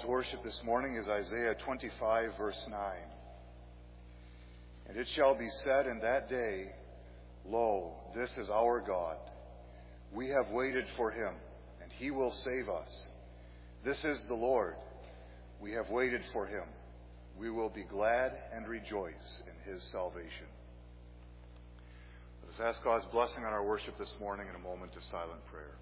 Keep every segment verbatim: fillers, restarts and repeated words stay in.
to worship this morning is Isaiah twenty-five, verse nine. And it shall be said in that day, Lo, this is our God. We have waited for him, and he will save us. This is the Lord. We have waited for him. We will be glad and rejoice in his salvation. Let us ask God's blessing on our worship this morning in a moment of silent prayer.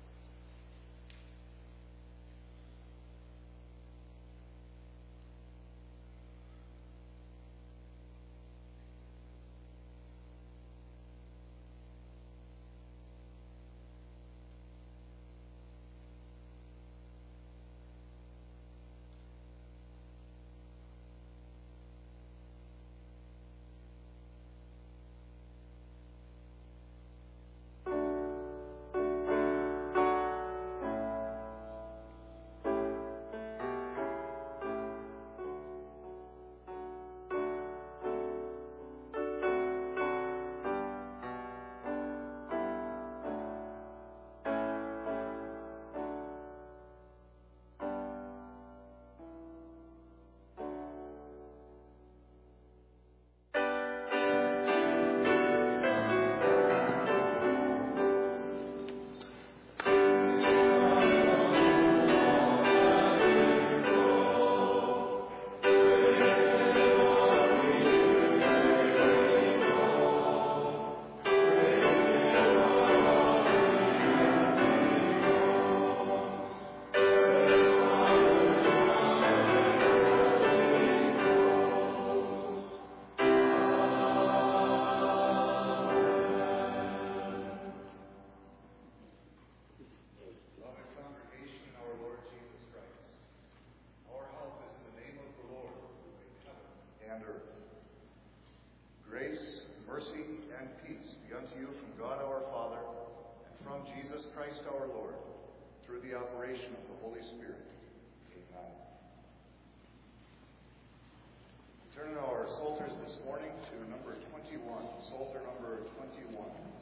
Turn our Psalters this morning to number twenty-one, Psalter number twenty-one,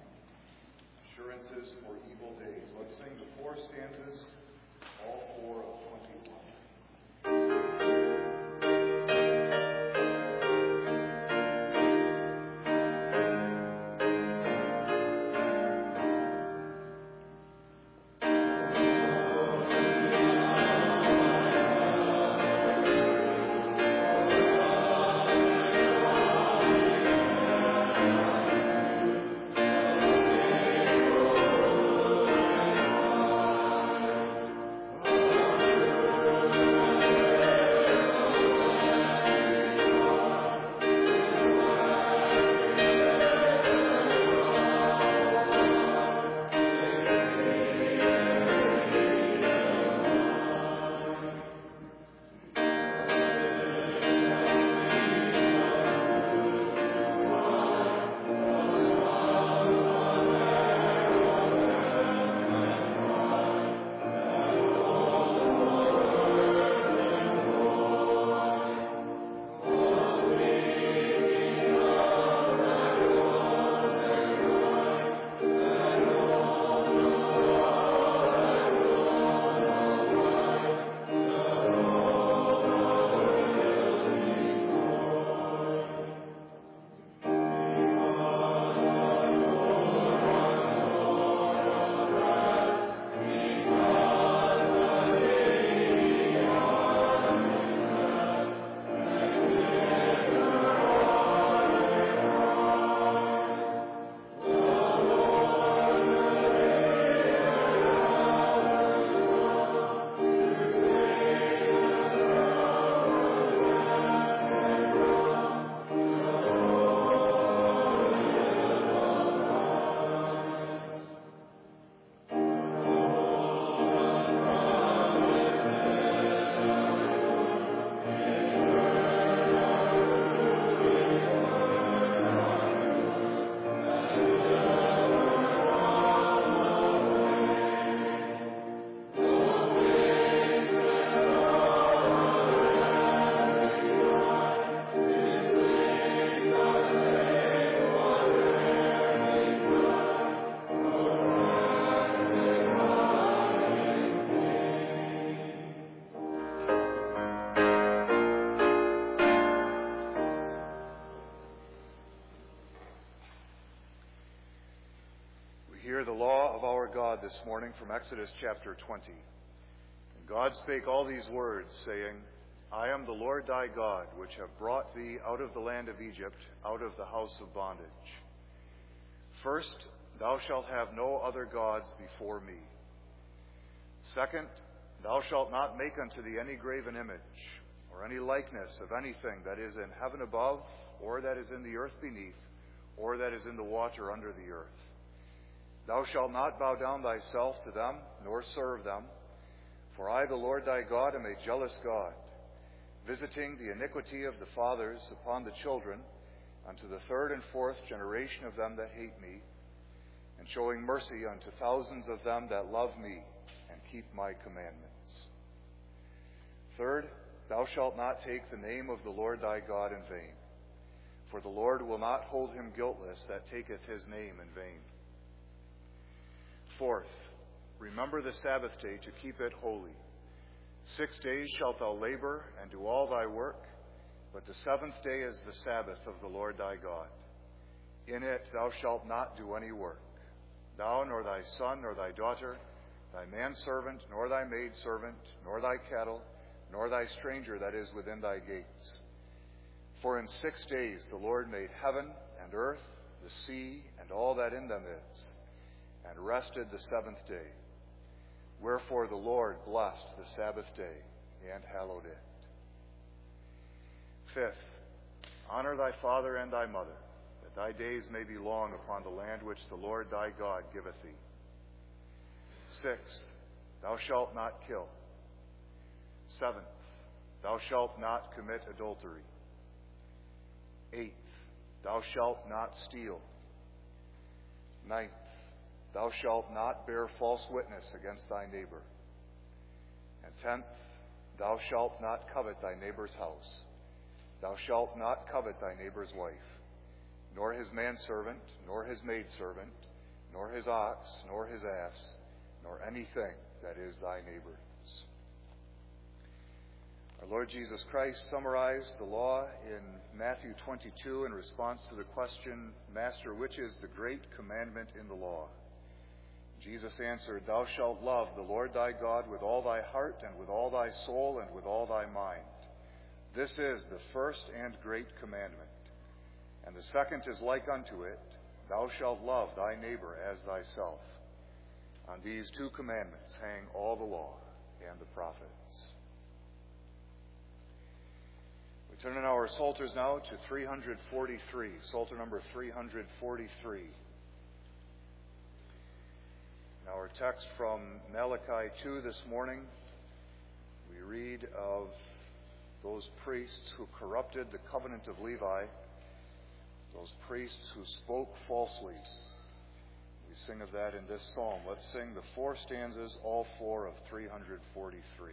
Assurances for Evil Days. Let's sing the four stanzas, all four of twenty-one. Oh Hear the law of our God this morning from Exodus chapter twenty. And God spake all these words, saying, I am the Lord thy God, which have brought thee out of the land of Egypt, out of the house of bondage. First, thou shalt have no other gods before me. Second, thou shalt not make unto thee any graven image, or any likeness of anything that is in heaven above, or that is in the earth beneath, or that is in the water under the earth. Thou shalt not bow down thyself to them, nor serve them. For I, the Lord thy God, am a jealous God, visiting the iniquity of the fathers upon the children, unto the third and fourth generation of them that hate me, and showing mercy unto thousands of them that love me, and keep my commandments. Third, thou shalt not take the name of the Lord thy God in vain, for the Lord will not hold him guiltless that taketh his name in vain. Fourth, remember the Sabbath day to keep it holy. Six days shalt thou labor and do all thy work, but the seventh day is the Sabbath of the Lord thy God. In it thou shalt not do any work, thou nor thy son nor thy daughter, thy manservant nor thy maidservant, nor thy cattle, nor thy stranger that is within thy gates. For in six days the Lord made heaven and earth, the sea, and all that in them is, and rested the seventh day. Wherefore the Lord blessed the Sabbath day and hallowed it. Fifth, honor thy father and thy mother, that thy days may be long upon the land which the Lord thy God giveth thee. Sixth, thou shalt not kill. Seventh, thou shalt not commit adultery. Eighth, thou shalt not steal. Ninth, thou shalt not bear false witness against thy neighbor. And tenth, thou shalt not covet thy neighbor's house. Thou shalt not covet thy neighbor's wife, nor his manservant, nor his maidservant, nor his ox, nor his ass, nor anything that is thy neighbor's. Our Lord Jesus Christ summarized the law in Matthew twenty-two in response to the question, Master, which is the great commandment in the law? Jesus answered, Thou shalt love the Lord thy God with all thy heart and with all thy soul and with all thy mind. This is the first and great commandment. And the second is like unto it, Thou shalt love thy neighbor as thyself. On these two commandments hang all the law and the prophets. We turn in our Psalters now to three forty-three, Psalter number three forty-three. In our text from Malachi two this morning, we read of those priests who corrupted the covenant of Levi, those priests who spoke falsely. We sing of that in this psalm. Let's sing the four stanzas, all four of three forty-three.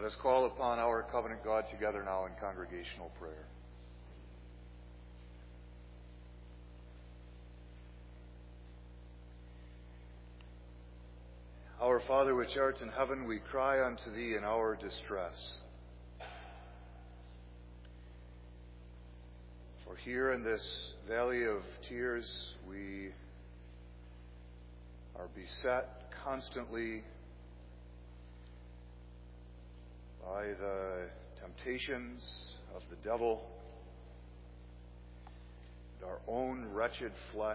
Let us call upon our covenant God together now in congregational prayer. Our Father which art in heaven, we cry unto Thee in our distress. For here in this valley of tears, we are beset constantly by the temptations of the devil and our own wretched flesh,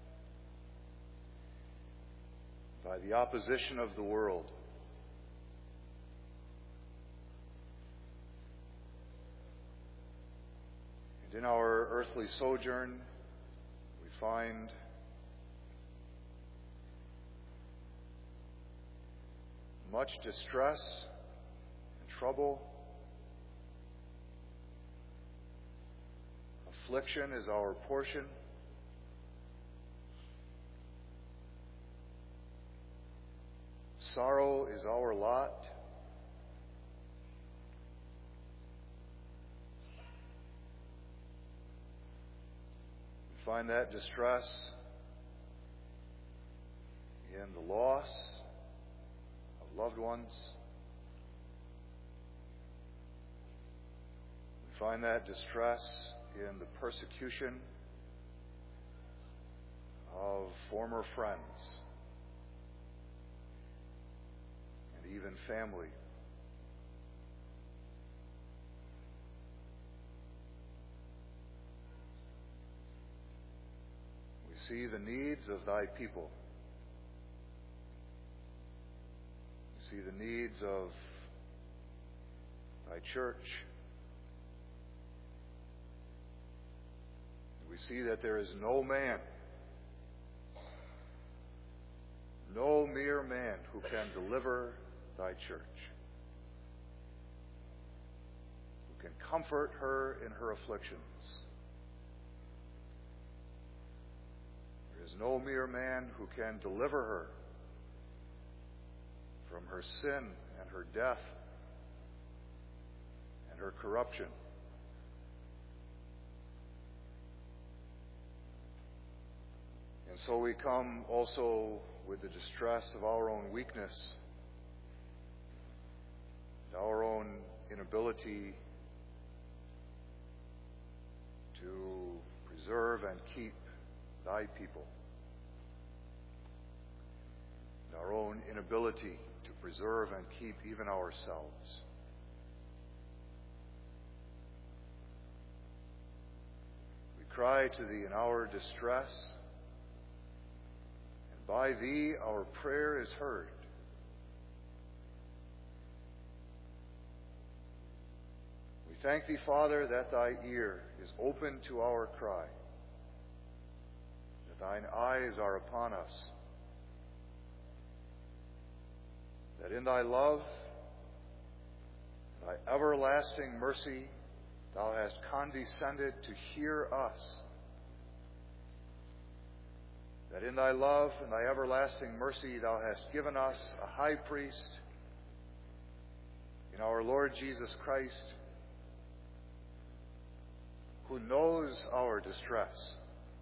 by the opposition of the world. And in our earthly sojourn, we find much distress and trouble. Affliction is our portion. Sorrow is our lot. We find that distress in the loss of loved ones. We find that distress in the persecution of former friends. Even family. We see the needs of Thy people. We see the needs of Thy church. We see that there is no man, no mere man who can deliver Thy church, who can comfort her in her afflictions. There is no mere man who can deliver her from her sin and her death and her corruption. And so we come also with the distress of our own weakness, our own inability to preserve and keep Thy people, and our own inability to preserve and keep even ourselves. We cry to Thee in our distress, and by Thee our prayer is heard. Thank Thee, Father, that Thy ear is open to our cry, that Thine eyes are upon us, that in Thy love, Thy everlasting mercy, Thou hast condescended to hear us, that in Thy love and Thy everlasting mercy Thou hast given us a high priest in our Lord Jesus Christ, who knows our distress,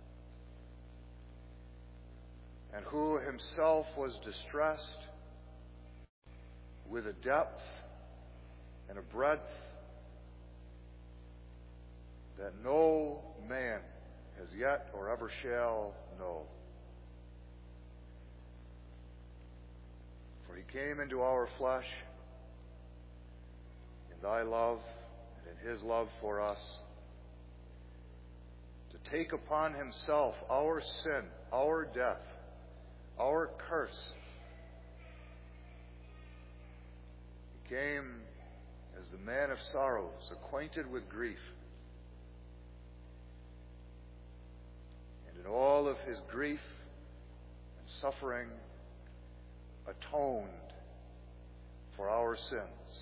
and who himself was distressed with a depth and a breadth that no man has yet or ever shall know. For He came into our flesh in Thy love and in His love for us, to take upon Himself our sin, our death, our curse. He came as the man of sorrows, acquainted with grief. And in all of His grief and suffering, atoned for our sins,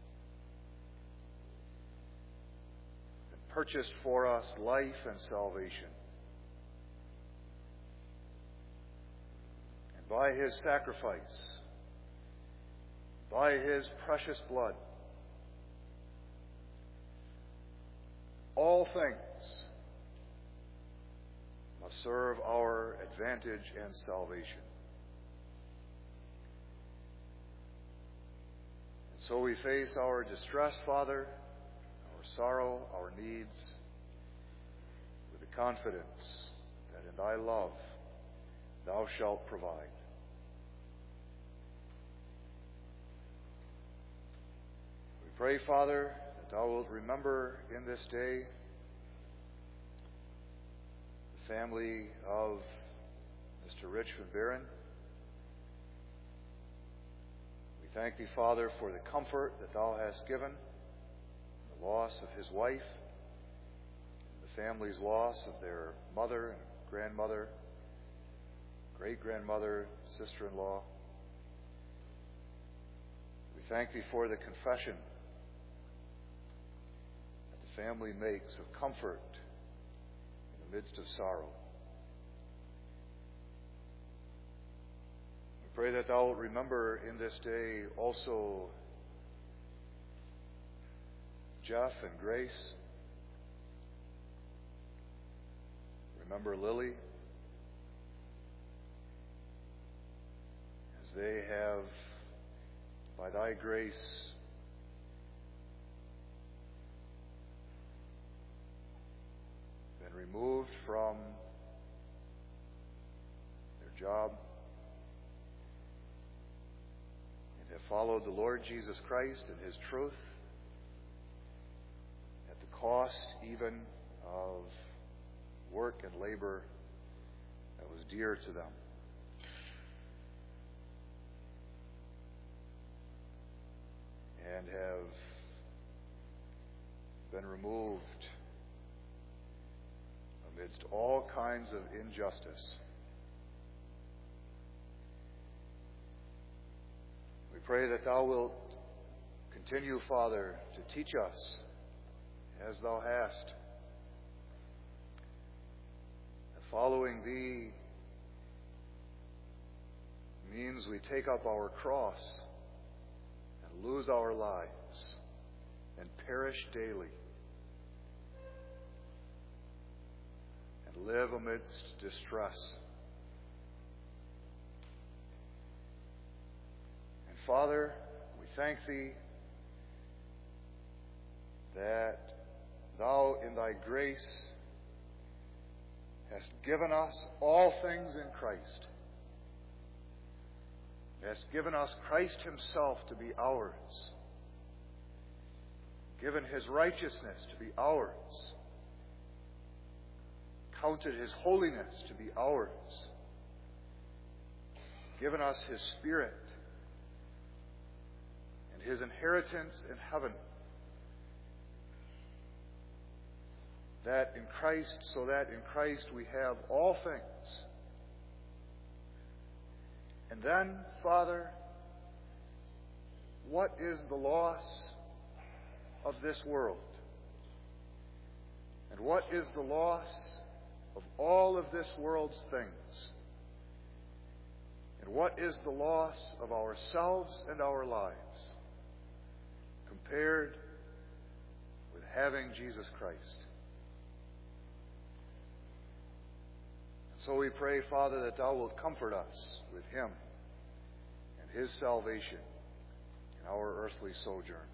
and purchased for us life and salvation. And by His sacrifice, by His precious blood, all things must serve our advantage and salvation. And so we face our distress, Father, our sorrow, our needs, with the confidence that in thy love thou shalt provide. We pray, Father, that thou wilt remember in this day the family of Mister Rich Van Buren. We thank thee, Father, for the comfort that thou hast given, the loss of his wife, the family's loss of their mother and grandmother, great-grandmother, sister-in-law. We thank thee for the confession that the family makes of comfort in the midst of sorrow. We pray that thou wilt remember in this day also Jeff and Grace. Remember Lily, as they have, by thy grace, been removed from their job and have followed the Lord Jesus Christ and his truth at the cost even of work and labor that was dear to them. And have been removed amidst all kinds of injustice. We pray that thou wilt continue, Father, to teach us as thou hast, that following thee means we take up our cross and lose our lives and perish daily and live amidst distress. And Father, we thank thee that thou in thy grace hast given us all things in Christ. Hast given us Christ himself to be ours, given his righteousness to be ours, counted his holiness to be ours, given us his Spirit and his inheritance in heaven, that in Christ, so that in Christ we have all things. And then, Father, what is the loss of this world? And what is the loss of all of this world's things? And what is the loss of ourselves and our lives compared with having Jesus Christ? So we pray, Father, that thou wilt comfort us with him and his salvation in our earthly sojourn.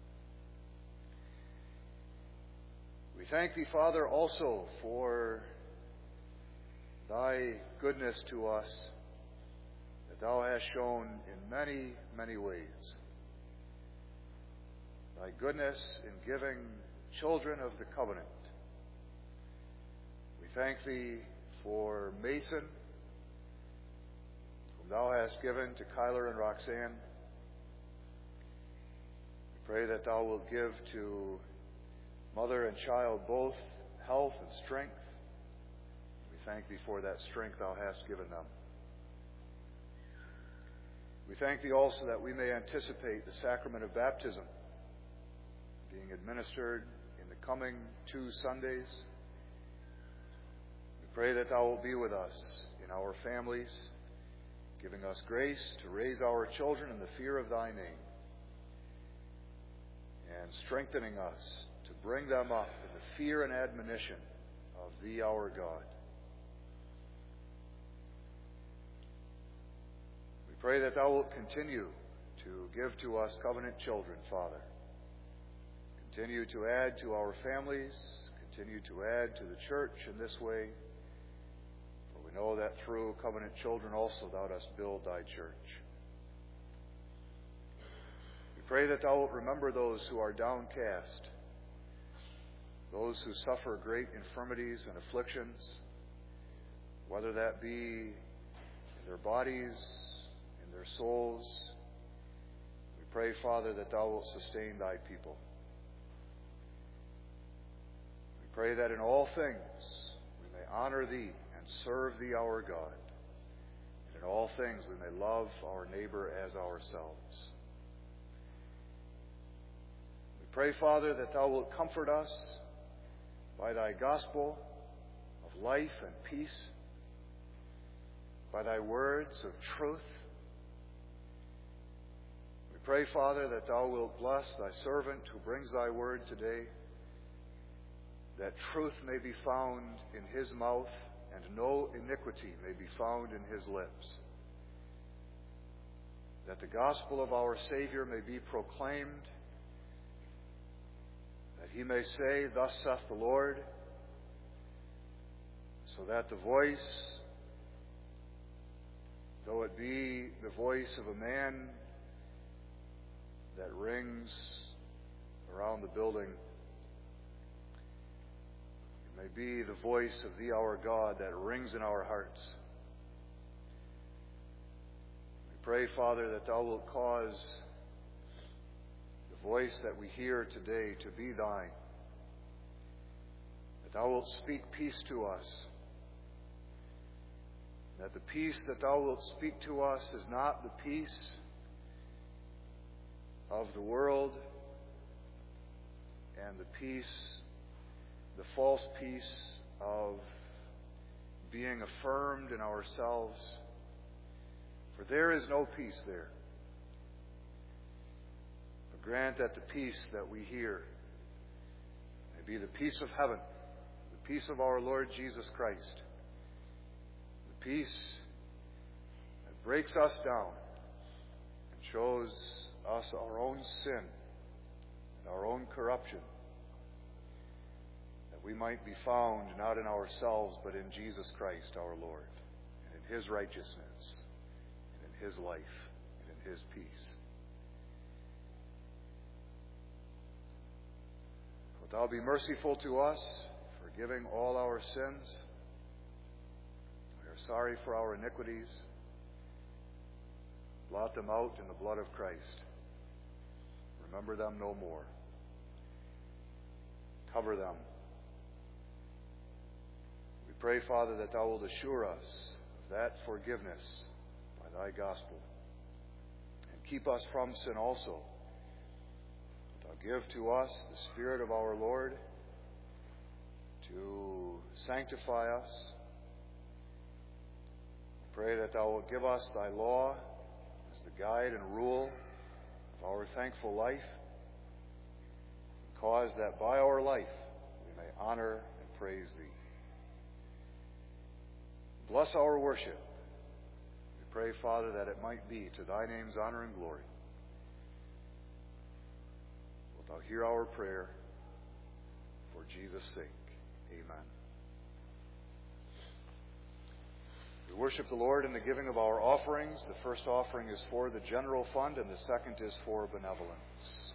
We thank thee, Father, also for thy goodness to us that thou hast shown in many, many ways. Thy goodness in giving children of the covenant. We thank thee for Mason, whom thou hast given to Kyler and Roxanne. We pray that thou wilt give to mother and child both health and strength. We thank thee for that strength thou hast given them. We thank thee also that we may anticipate the sacrament of baptism being administered in the coming two Sundays. Pray that thou wilt be with us in our families, giving us grace to raise our children in the fear of thy name, and strengthening us to bring them up in the fear and admonition of Thee, our God. We pray that Thou wilt continue to give to us covenant children, Father. Continue to add to our families. Continue to add to the church in this way. For we know that through covenant children also Thou dost build Thy church. We pray that Thou wilt remember those who are downcast, those who suffer great infirmities and afflictions, whether that be in their bodies, in their souls. We pray, Father, that Thou wilt sustain Thy people. We pray that in all things we may honor Thee and serve Thee, our God. And in all things we may love our neighbor as ourselves. We pray, Father, that Thou wilt comfort us by Thy gospel of life and peace, by Thy words of truth. We pray, Father, that Thou wilt bless Thy servant who brings Thy word today, that truth may be found in his mouth and no iniquity may be found in his lips, that the gospel of our Savior may be proclaimed, that he may say, Thus saith the Lord, so that the voice, though it be the voice of a man that rings around the building, it may be the voice of Thee, our God, that rings in our hearts. We pray, Father, that Thou wilt cause the voice that we hear today to be Thine, that Thou wilt speak peace to us, that the peace that Thou wilt speak to us is not the peace of the world and the peace, the false peace of being affirmed in ourselves, for there is no peace there. But grant that the peace that we hear may be the peace of heaven, the peace of our Lord Jesus Christ, the peace that breaks us down and shows us our own sin and our own corruption, that we might be found not in ourselves but in Jesus Christ our Lord, and in His righteousness, and in His life, and in His peace. Wilt Thou be merciful to us, forgiving all our sins? We are sorry for our iniquities. Blot them out in the blood of Christ. Remember them no more. Cover them. We pray, Father, that Thou wilt assure us of that forgiveness by Thy gospel. And keep us from sin also. Thou give to us the Spirit of our Lord to sanctify us. We pray that Thou wilt give us Thy law as the guide and rule of our thankful life. Cause that by our life we may honor and praise Thee. Bless our worship. We pray, Father, that it might be to Thy name's honor and glory. Wilt Thou hear our prayer for Jesus' sake? Amen. We worship the Lord in the giving of our offerings. The first offering is for the general fund, and the second is for benevolence.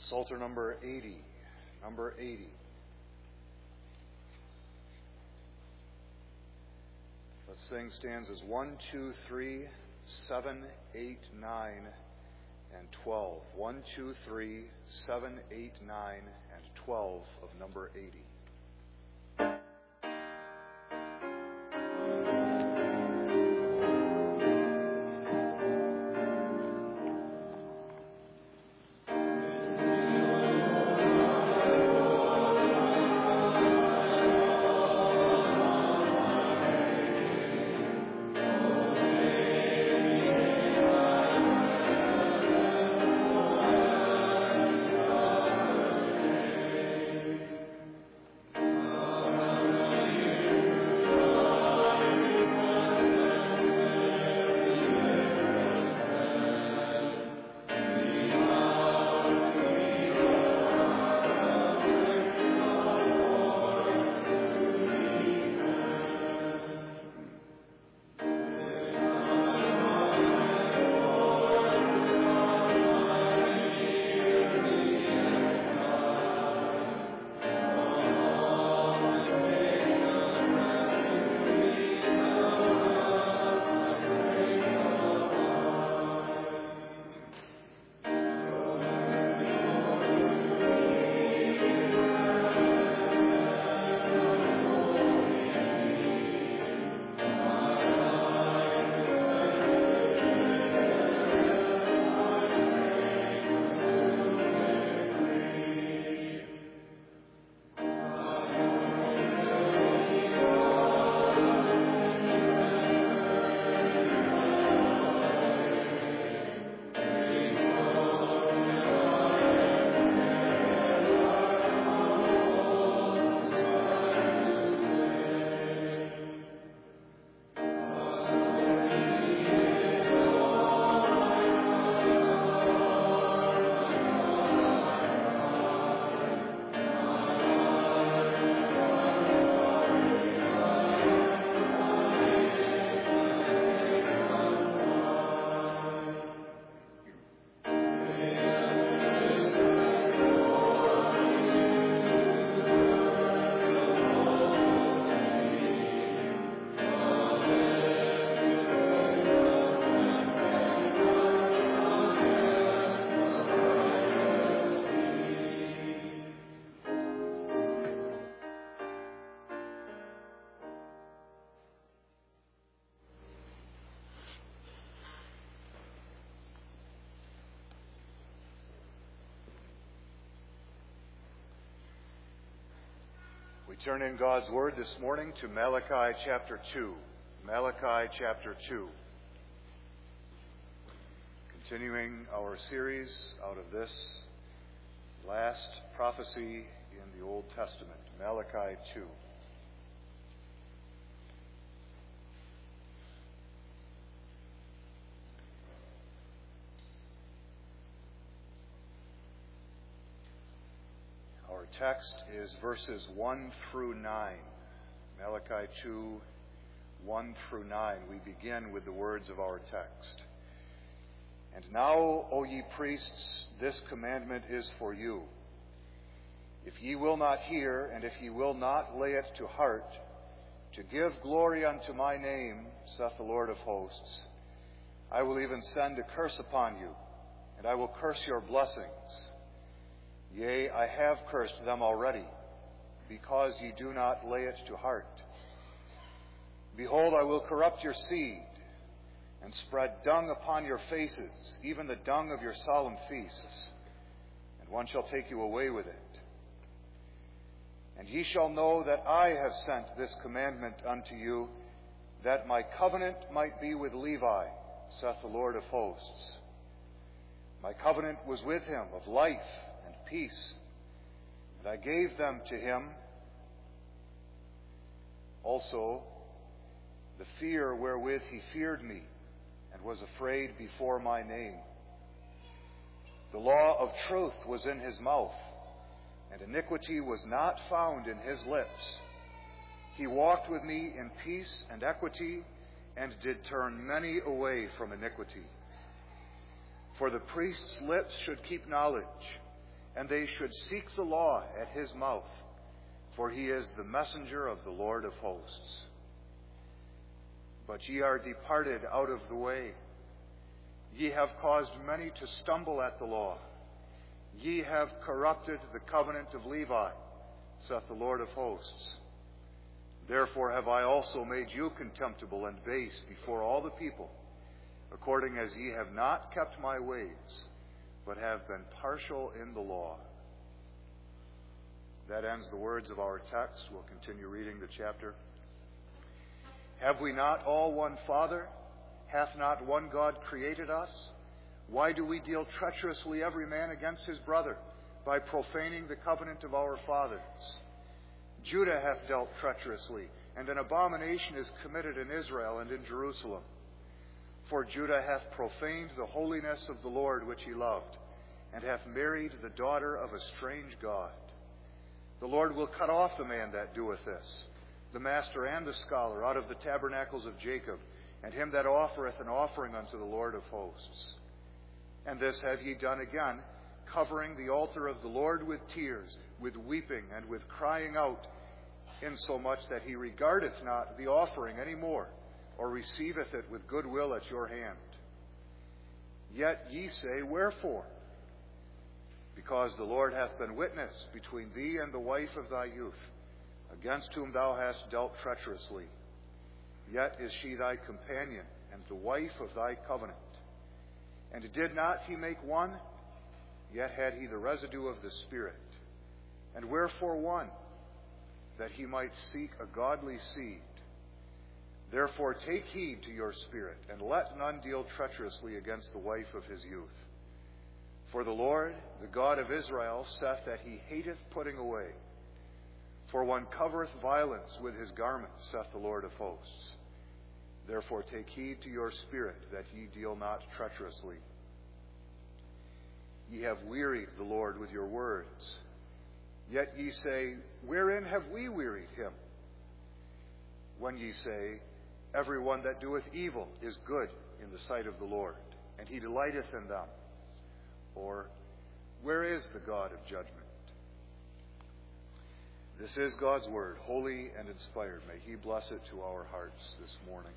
Psalter number eighty. Number eighty. Let's sing stanzas one, two, three, seven, eight, nine, and twelve. one, two, three, seven, eight, nine, and twelve of number eighty. We turn in God's Word this morning to Malachi chapter two. Malachi chapter two. Continuing our series out of this last prophecy in the Old Testament, Malachi two. Our text is verses one through nine. Malachi two, one through nine. We begin with the words of our text. And now, O ye priests, this commandment is for you. If ye will not hear, and if ye will not lay it to heart, to give glory unto my name, saith the Lord of hosts, I will even send a curse upon you, and I will curse your blessings. Yea, I have cursed them already, because ye do not lay it to heart. Behold, I will corrupt your seed, and spread dung upon your faces, even the dung of your solemn feasts, and one shall take you away with it. And ye shall know that I have sent this commandment unto you, that my covenant might be with Levi, saith the Lord of hosts. My covenant was with him of life and peace, and I gave them to him. Also, the fear wherewith he feared me, and was afraid before my name. The law of truth was in his mouth, and iniquity was not found in his lips. He walked with me in peace and equity, and did turn many away from iniquity. For the priest's lips should keep knowledge, and they should seek the law at his mouth, for he is the messenger of the Lord of hosts. But ye are departed out of the way. Ye have caused many to stumble at the law. Ye have corrupted the covenant of Levi, saith the Lord of hosts. Therefore have I also made you contemptible and base before all the people, according as ye have not kept my ways, but have been partial in the law. That ends the words of our text. We'll continue reading the chapter. Have we not all one Father? Hath not one God created us? Why do we deal treacherously every man against his brother, by profaning the covenant of our fathers? Judah hath dealt treacherously, and an abomination is committed in Israel and in Jerusalem. For Judah hath profaned the holiness of the Lord which he loved, and hath married the daughter of a strange god. The Lord will cut off the man that doeth this, the master and the scholar, out of the tabernacles of Jacob, and him that offereth an offering unto the Lord of hosts. And this have ye done again, covering the altar of the Lord with tears, with weeping, and with crying out, insomuch that he regardeth not the offering any more, or receiveth it with good will at your hand. Yet ye say, Wherefore? Because the Lord hath been witness between thee and the wife of thy youth, against whom thou hast dealt treacherously. Yet is she thy companion, and the wife of thy covenant. And did not he make one? Yet had he the residue of the Spirit. And wherefore one? That he might seek a godly seed. Therefore take heed to your spirit, and let none deal treacherously against the wife of his youth. For the Lord, the God of Israel, saith that he hateth putting away. For one covereth violence with his garment, saith the Lord of hosts. Therefore take heed to your spirit, that ye deal not treacherously. Ye have wearied the Lord with your words. Yet ye say, Wherein have we wearied him? When ye say, Every one that doeth evil is good in the sight of the Lord, and he delighteth in them. Or, where is the God of judgment? This is God's word, holy and inspired. May he bless it to our hearts this morning.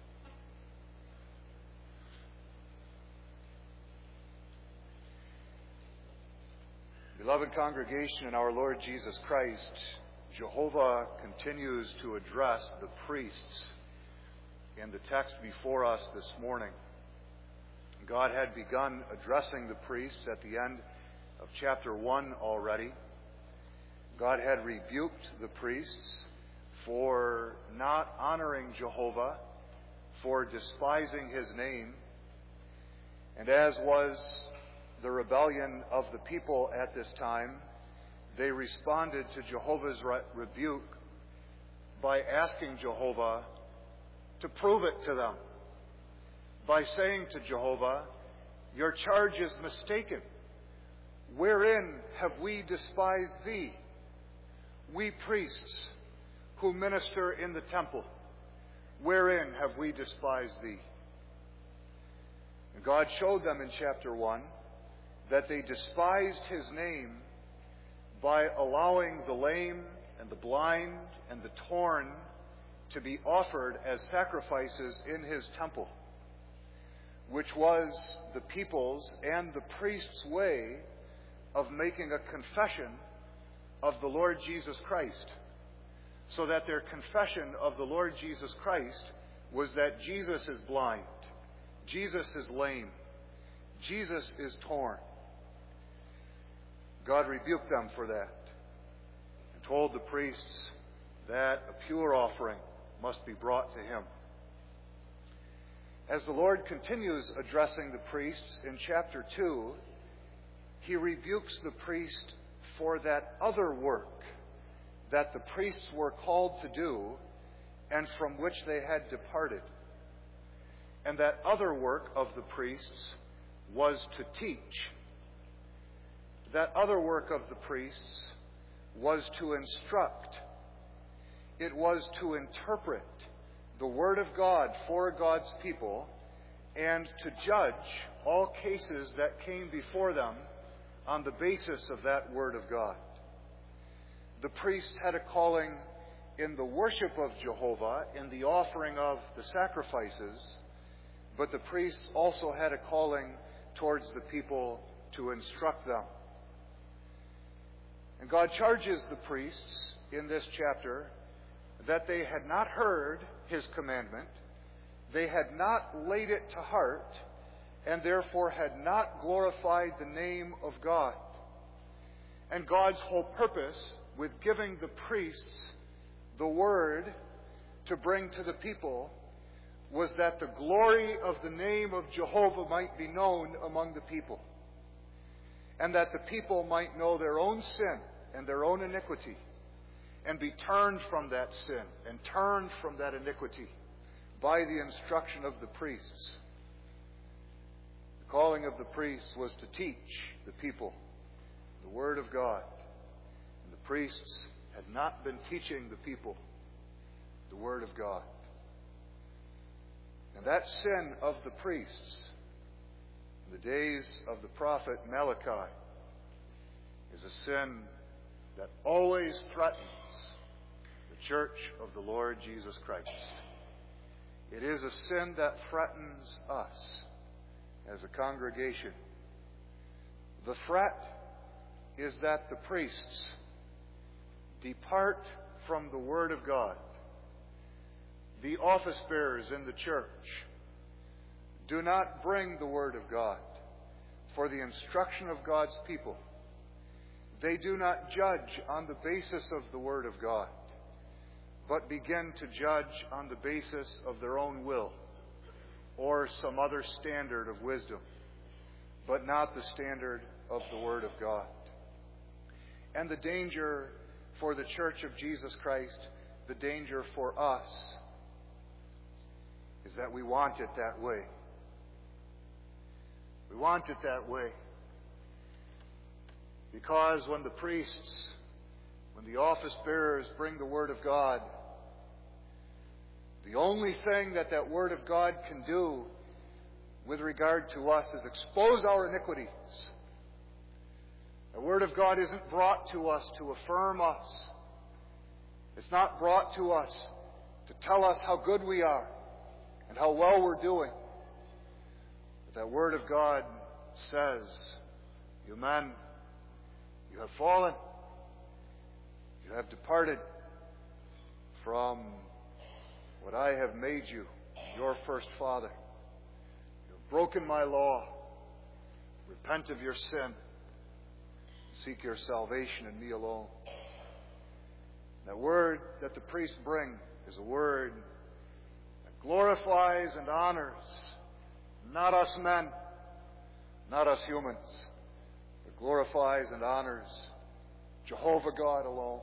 Beloved congregation in our Lord Jesus Christ, Jehovah continues to address the priests in the text before us this morning. God had begun addressing the priests at the end of chapter one already. God had rebuked the priests for not honoring Jehovah, for despising his name. And as was the rebellion of the people at this time, they responded to Jehovah's re- rebuke by asking Jehovah to prove it to them, by saying to Jehovah, Your charge is mistaken. Wherein have we despised thee? We priests who minister in the temple, wherein have we despised thee? And God showed them in chapter one that they despised his name by allowing the lame and the blind and the torn to be offered as sacrifices in his temple, which was the people's and the priest's way of making a confession of the Lord Jesus Christ, so that their confession of the Lord Jesus Christ was that Jesus is blind, Jesus is lame, Jesus is torn. God rebuked them for that and told the priests that a pure offering must be brought to him. As the Lord continues addressing the priests in chapter two, he rebukes the priest for that other work that the priests were called to do and from which they had departed. And that other work of the priests was to teach. That other work of the priests was to instruct. It was to interpret the Word of God for God's people and to judge all cases that came before them on the basis of that Word of God. The priest had a calling in the worship of Jehovah, in the offering of the sacrifices, but the priests also had a calling towards the people to instruct them. And God charges the priests in this chapter that they had not heard His commandment, they had not laid it to heart, and therefore had not glorified the name of God. And God's whole purpose with giving the priests the word to bring to the people was that the glory of the name of Jehovah might be known among the people, and that the people might know their own sin and their own iniquity, and be turned from that sin and turned from that iniquity by the instruction of the priests. The calling of the priests was to teach the people the Word of God. And the priests had not been teaching the people the Word of God. And that sin of the priests in the days of the prophet Malachi is a sin that always threatens the church of the Lord Jesus Christ. It is a sin that threatens us as a congregation. The threat is that the priests depart from the Word of God. The office bearers in the church do not bring the Word of God for the instruction of God's people. They do not judge on the basis of the Word of God, but begin to judge on the basis of their own will or some other standard of wisdom, but not the standard of the Word of God. And the danger for the Church of Jesus Christ, the danger for us, is that we want it that way. We want it that way. Because when the priests, when the office bearers bring the Word of God, the only thing that that Word of God can do with regard to us is expose our iniquities. The Word of God isn't brought to us to affirm us. It's not brought to us to tell us how good we are and how well we're doing. But that Word of God says, you men, you have fallen. You have departed from what I have made you, your first father. You have broken my law. Repent of your sin. Seek your salvation in me alone. That word that the priests bring is a word that glorifies and honors not us men, not us humans, but glorifies and honors Jehovah God alone.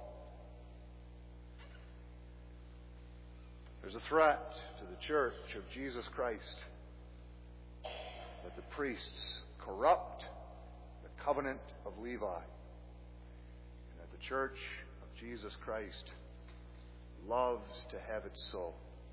There's a threat to the Church of Jesus Christ that the priests corrupt the covenant of Levi, and that the Church of Jesus Christ loves to have it so.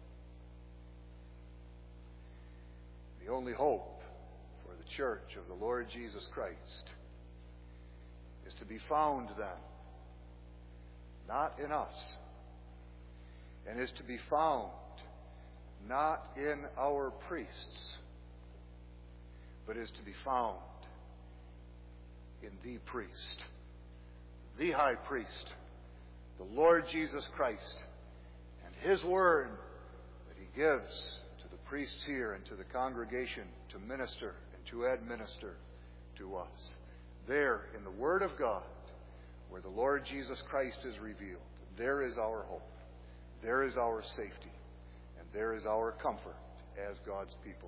The only hope for the Church of the Lord Jesus Christ is to be found then, not in us, and is to be found not in our priests, but is to be found in the priest, the high priest, the Lord Jesus Christ, and His word that He gives to the priests here and to the congregation to minister and to administer to us. There, in the Word of God, where the Lord Jesus Christ is revealed, there is our hope, there is our safety, and there is our comfort as God's people.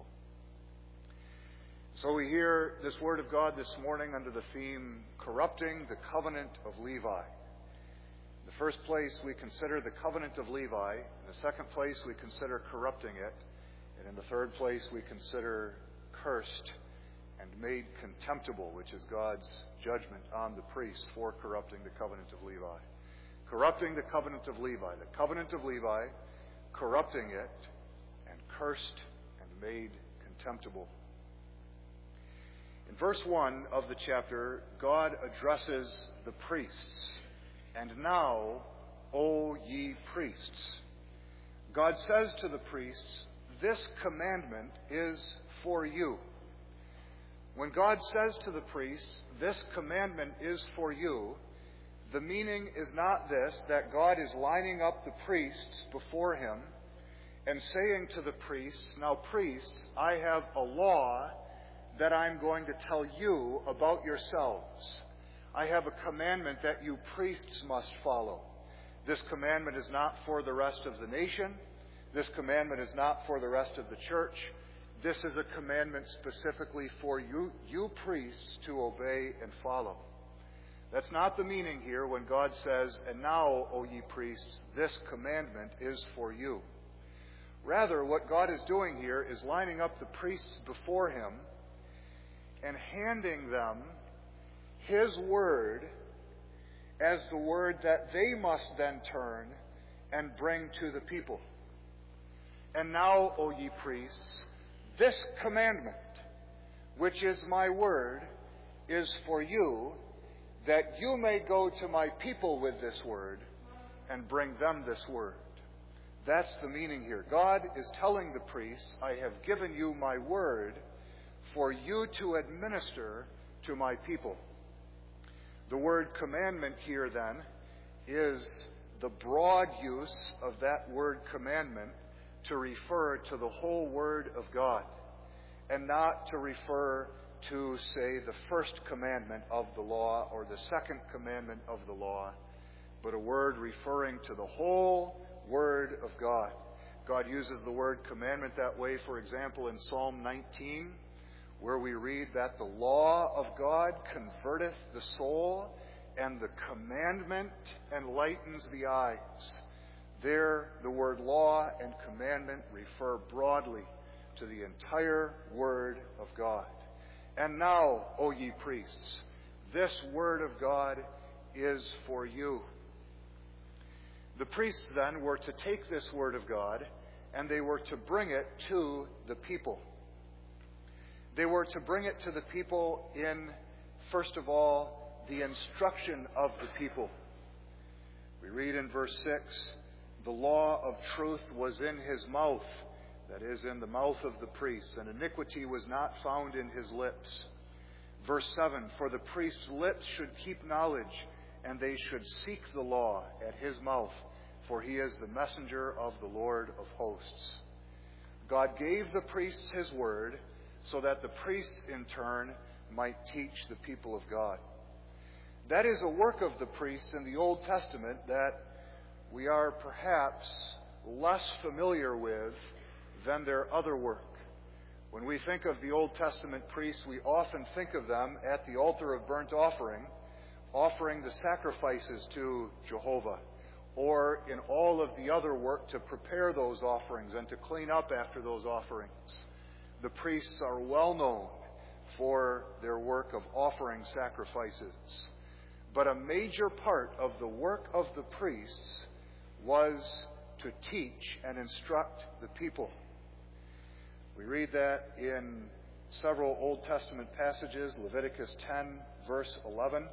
So we hear this Word of God this morning under the theme, Corrupting the Covenant of Levi. In the first place, we consider the covenant of Levi. In the second place, we consider corrupting it. And in the third place, we consider cursed and made contemptible, which is God's judgment on the priests for corrupting the covenant of Levi. Corrupting the covenant of Levi. The covenant of Levi, corrupting it, and cursed and made contemptible. In verse one of the chapter, God addresses the priests. And now, O ye priests. God says to the priests, this commandment is for you. When God says to the priests, this commandment is for you, the meaning is not this, that God is lining up the priests before him and saying to the priests, now priests, I have a law that I'm going to tell you about yourselves. I have a commandment that you priests must follow. This commandment is not for the rest of the nation. This commandment is not for the rest of the church. This is a commandment specifically for you, you priests to obey and follow. That's not the meaning here when God says, and now, O ye priests, this commandment is for you. Rather, what God is doing here is lining up the priests before him and handing them his word as the word that they must then turn and bring to the people. And now, O ye priests, this commandment, which is my word, is for you, that you may go to my people with this word and bring them this word. That's the meaning here. God is telling the priests, I have given you my word for you to administer to my people. The word commandment here then is the broad use of that word commandment to refer to the whole word of God and not to refer to, say, the first commandment of the law or the second commandment of the law, but a word referring to the whole word of God. God uses the word commandment that way, for example, in Psalm nineteen, where we read that the law of God converteth the soul, and the commandment enlightens the eyes. There, the word law and commandment refer broadly to the entire Word of God. And now, O ye priests, this Word of God is for you. The priests then were to take this Word of God and they were to bring it to the people. They were to bring it to the people in, first of all, the instruction of the people. We read in verse six, the law of truth was in his mouth, that is, in the mouth of the priests, and iniquity was not found in his lips. Verse seven, for the priest's lips should keep knowledge, and they should seek the law at his mouth, for he is the messenger of the Lord of hosts. God gave the priests his word, so that the priests in turn might teach the people of God. That is a work of the priests in the Old Testament that we are perhaps less familiar with than their other work. When we think of the Old Testament priests, we often think of them at the altar of burnt offering, offering the sacrifices to Jehovah, or in all of the other work to prepare those offerings and to clean up after those offerings. The priests are well known for their work of offering sacrifices. But a major part of the work of the priests was to teach and instruct the people. We read that in several Old Testament passages, Leviticus ten, verse eleven.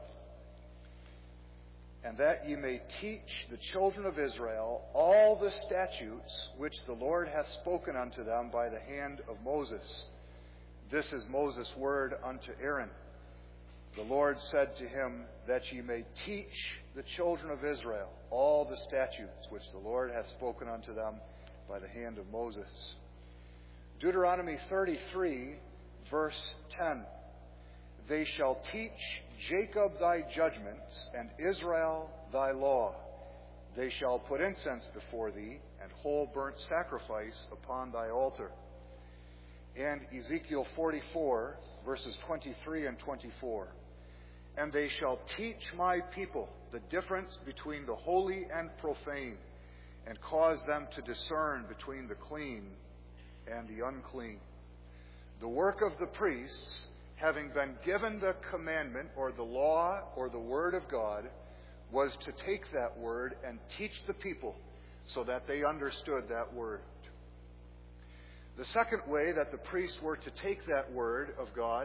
And that ye may teach the children of Israel all the statutes which the Lord hath spoken unto them by the hand of Moses. This is Moses' word unto Aaron. The Lord said to him, that ye may teach the children of Israel all the statutes which the Lord hath spoken unto them by the hand of Moses. Deuteronomy thirty-three, verse ten. They shall teach Jacob thy judgments, and Israel thy law. They shall put incense before thee, and whole burnt sacrifice upon thy altar. And Ezekiel forty-four, verses twenty-three and twenty-four. And they shall teach my people the difference between the holy and profane, and cause them to discern between the clean and the unclean. The work of the priests, having been given the commandment or the law or the word of God, was to take that word and teach the people so that they understood that word. The second way that the priests were to take that word of God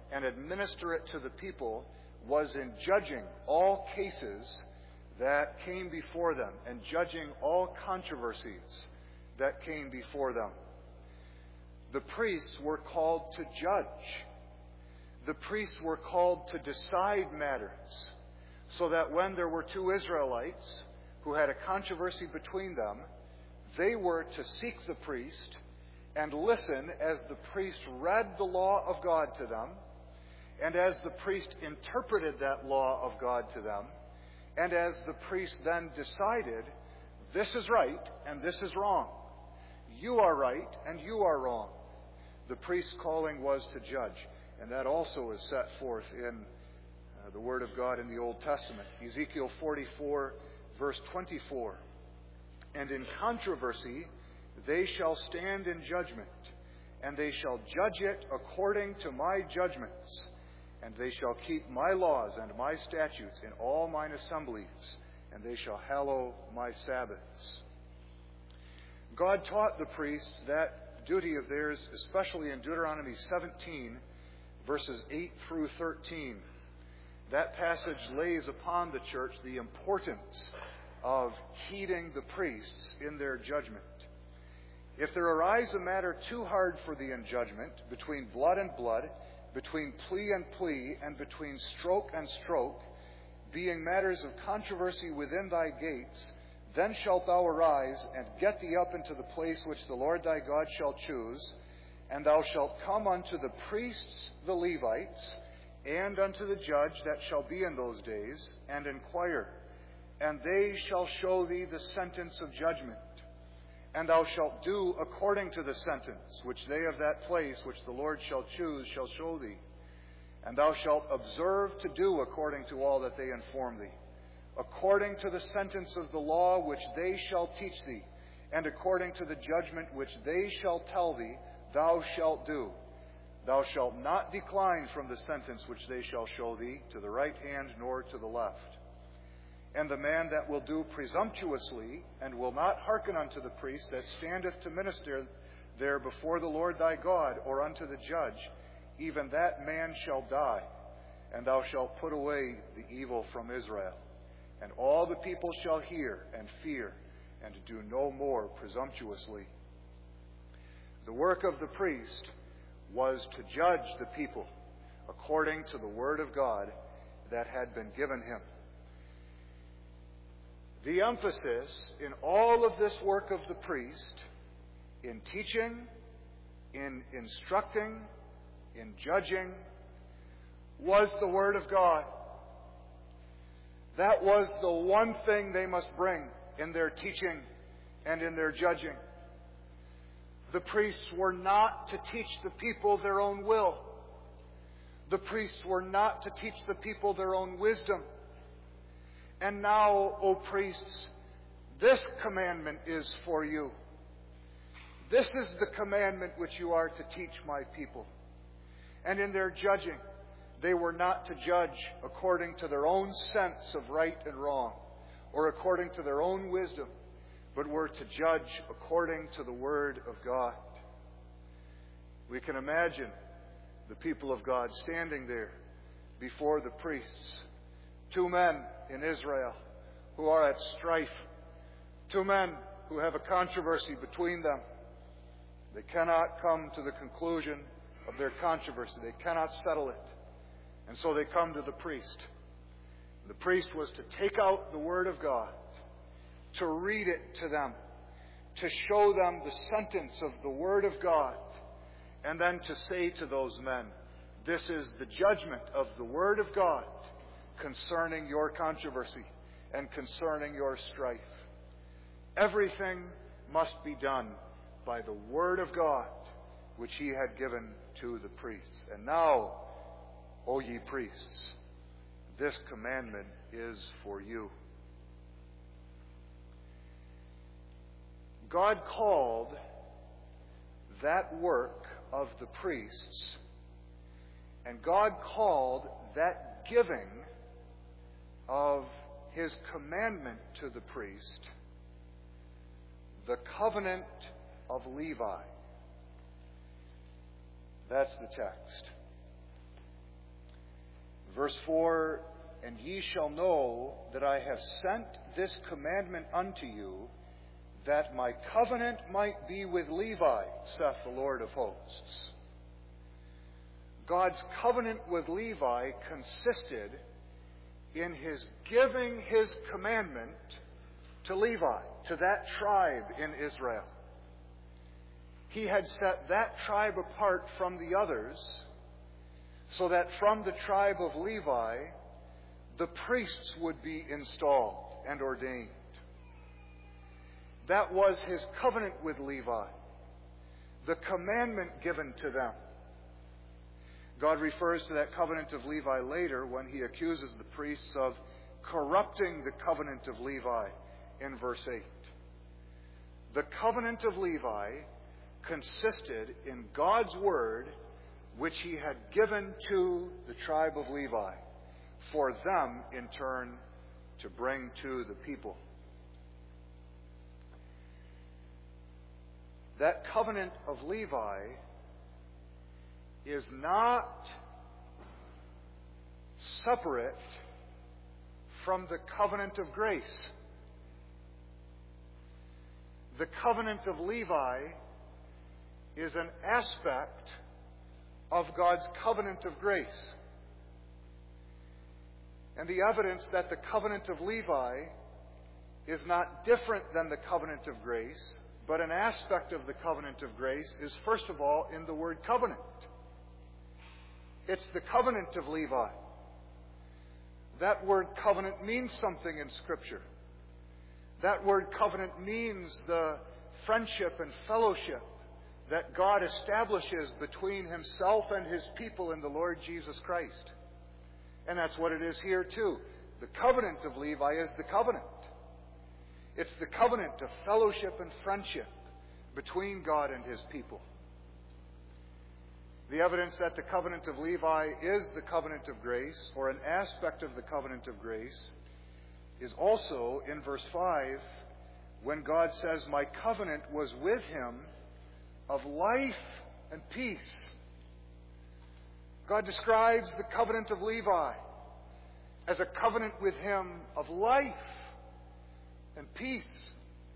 and administer it to the people was in judging all cases that came before them and judging all controversies that came before them. The priests were called to judge. The priests were called to decide matters, so that when there were two Israelites who had a controversy between them, they were to seek the priest and listen as the priest read the law of God to them, and as the priest interpreted that law of God to them, and as the priest then decided, this is right and this is wrong. You are right and you are wrong. The priest's calling was to judge, and that also is set forth in uh, the Word of God in the Old Testament. Ezekiel forty-four, verse twenty-four. And in controversy they shall stand in judgment, and they shall judge it according to my judgments, and they shall keep my laws and my statutes in all mine assemblies, and they shall hallow my Sabbaths. God taught the priests that duty of theirs, especially in Deuteronomy seventeen, verses eight through thirteen. That passage lays upon the church the importance of heeding the priests in their judgment. If there arise a matter too hard for thee in judgment, between blood and blood, between plea and plea, and between stroke and stroke, being matters of controversy within thy gates, then shalt thou arise, and get thee up into the place which the Lord thy God shall choose, and thou shalt come unto the priests the Levites, and unto the judge that shall be in those days, and inquire, and they shall show thee the sentence of judgment. And thou shalt do according to the sentence which they of that place which the Lord shall choose shall show thee. And thou shalt observe to do according to all that they inform thee, according to the sentence of the law which they shall teach thee, and according to the judgment which they shall tell thee, thou shalt do. Thou shalt not decline from the sentence which they shall show thee, to the right hand nor to the left. And the man that will do presumptuously, and will not hearken unto the priest that standeth to minister there before the Lord thy God, or unto the judge, even that man shall die, and thou shalt put away the evil from Israel. And all the people shall hear and fear, and do no more presumptuously. The work of the priest was to judge the people according to the word of God that had been given him. The emphasis in all of this work of the priest, in teaching, in instructing, in judging, was the Word of God. That was the one thing they must bring in their teaching and in their judging. The priests were not to teach the people their own will. The priests were not to teach the people their own wisdom. And now, O priests, this commandment is for you. This is the commandment which you are to teach my people. And in their judging, they were not to judge according to their own sense of right and wrong, or according to their own wisdom, but were to judge according to the Word of God. We can imagine the people of God standing there before the priests. Two men in Israel who are at strife. Two men who have a controversy between them. They cannot come to the conclusion of their controversy. They cannot settle it. And so they come to the priest. The priest was to take out the Word of God, to read it to them, to show them the sentence of the Word of God, and then to say to those men, this is the judgment of the Word of God concerning your controversy and concerning your strife. Everything must be done by the Word of God, which he had given to the priests. And now, O ye priests, this commandment is for you. God called that work of the priests, and God called that giving of his commandment to the priest the covenant of Levi. That's the text. Verse four, and ye shall know that I have sent this commandment unto you, that my covenant might be with Levi, saith the Lord of hosts. God's covenant with Levi consisted in his giving his commandment to Levi, to that tribe in Israel. He had set that tribe apart from the others, so that from the tribe of Levi, the priests would be installed and ordained. That was his covenant with Levi, the commandment given to them. God refers to that covenant of Levi later when he accuses the priests of corrupting the covenant of Levi in verse eight. The covenant of Levi consisted in God's word, which he had given to the tribe of Levi, for them in turn to bring to the people. That covenant of Levi is not separate from the covenant of grace. The covenant of Levi is an aspect of God's covenant of grace. And the evidence that the covenant of Levi is not different than the covenant of grace, but an aspect of the covenant of grace, is first of all in the word covenant. It's the covenant of Levi. That word covenant means something in Scripture. That word covenant means the friendship and fellowship that God establishes between himself and his people in the Lord Jesus Christ. And that's what it is here too. The covenant of Levi is the covenant. It's the covenant of fellowship and friendship between God and his people. The evidence that the covenant of Levi is the covenant of grace, or an aspect of the covenant of grace, is also in verse five, when God says, my covenant was with him of life and peace. God describes the covenant of Levi as a covenant with him of life and peace.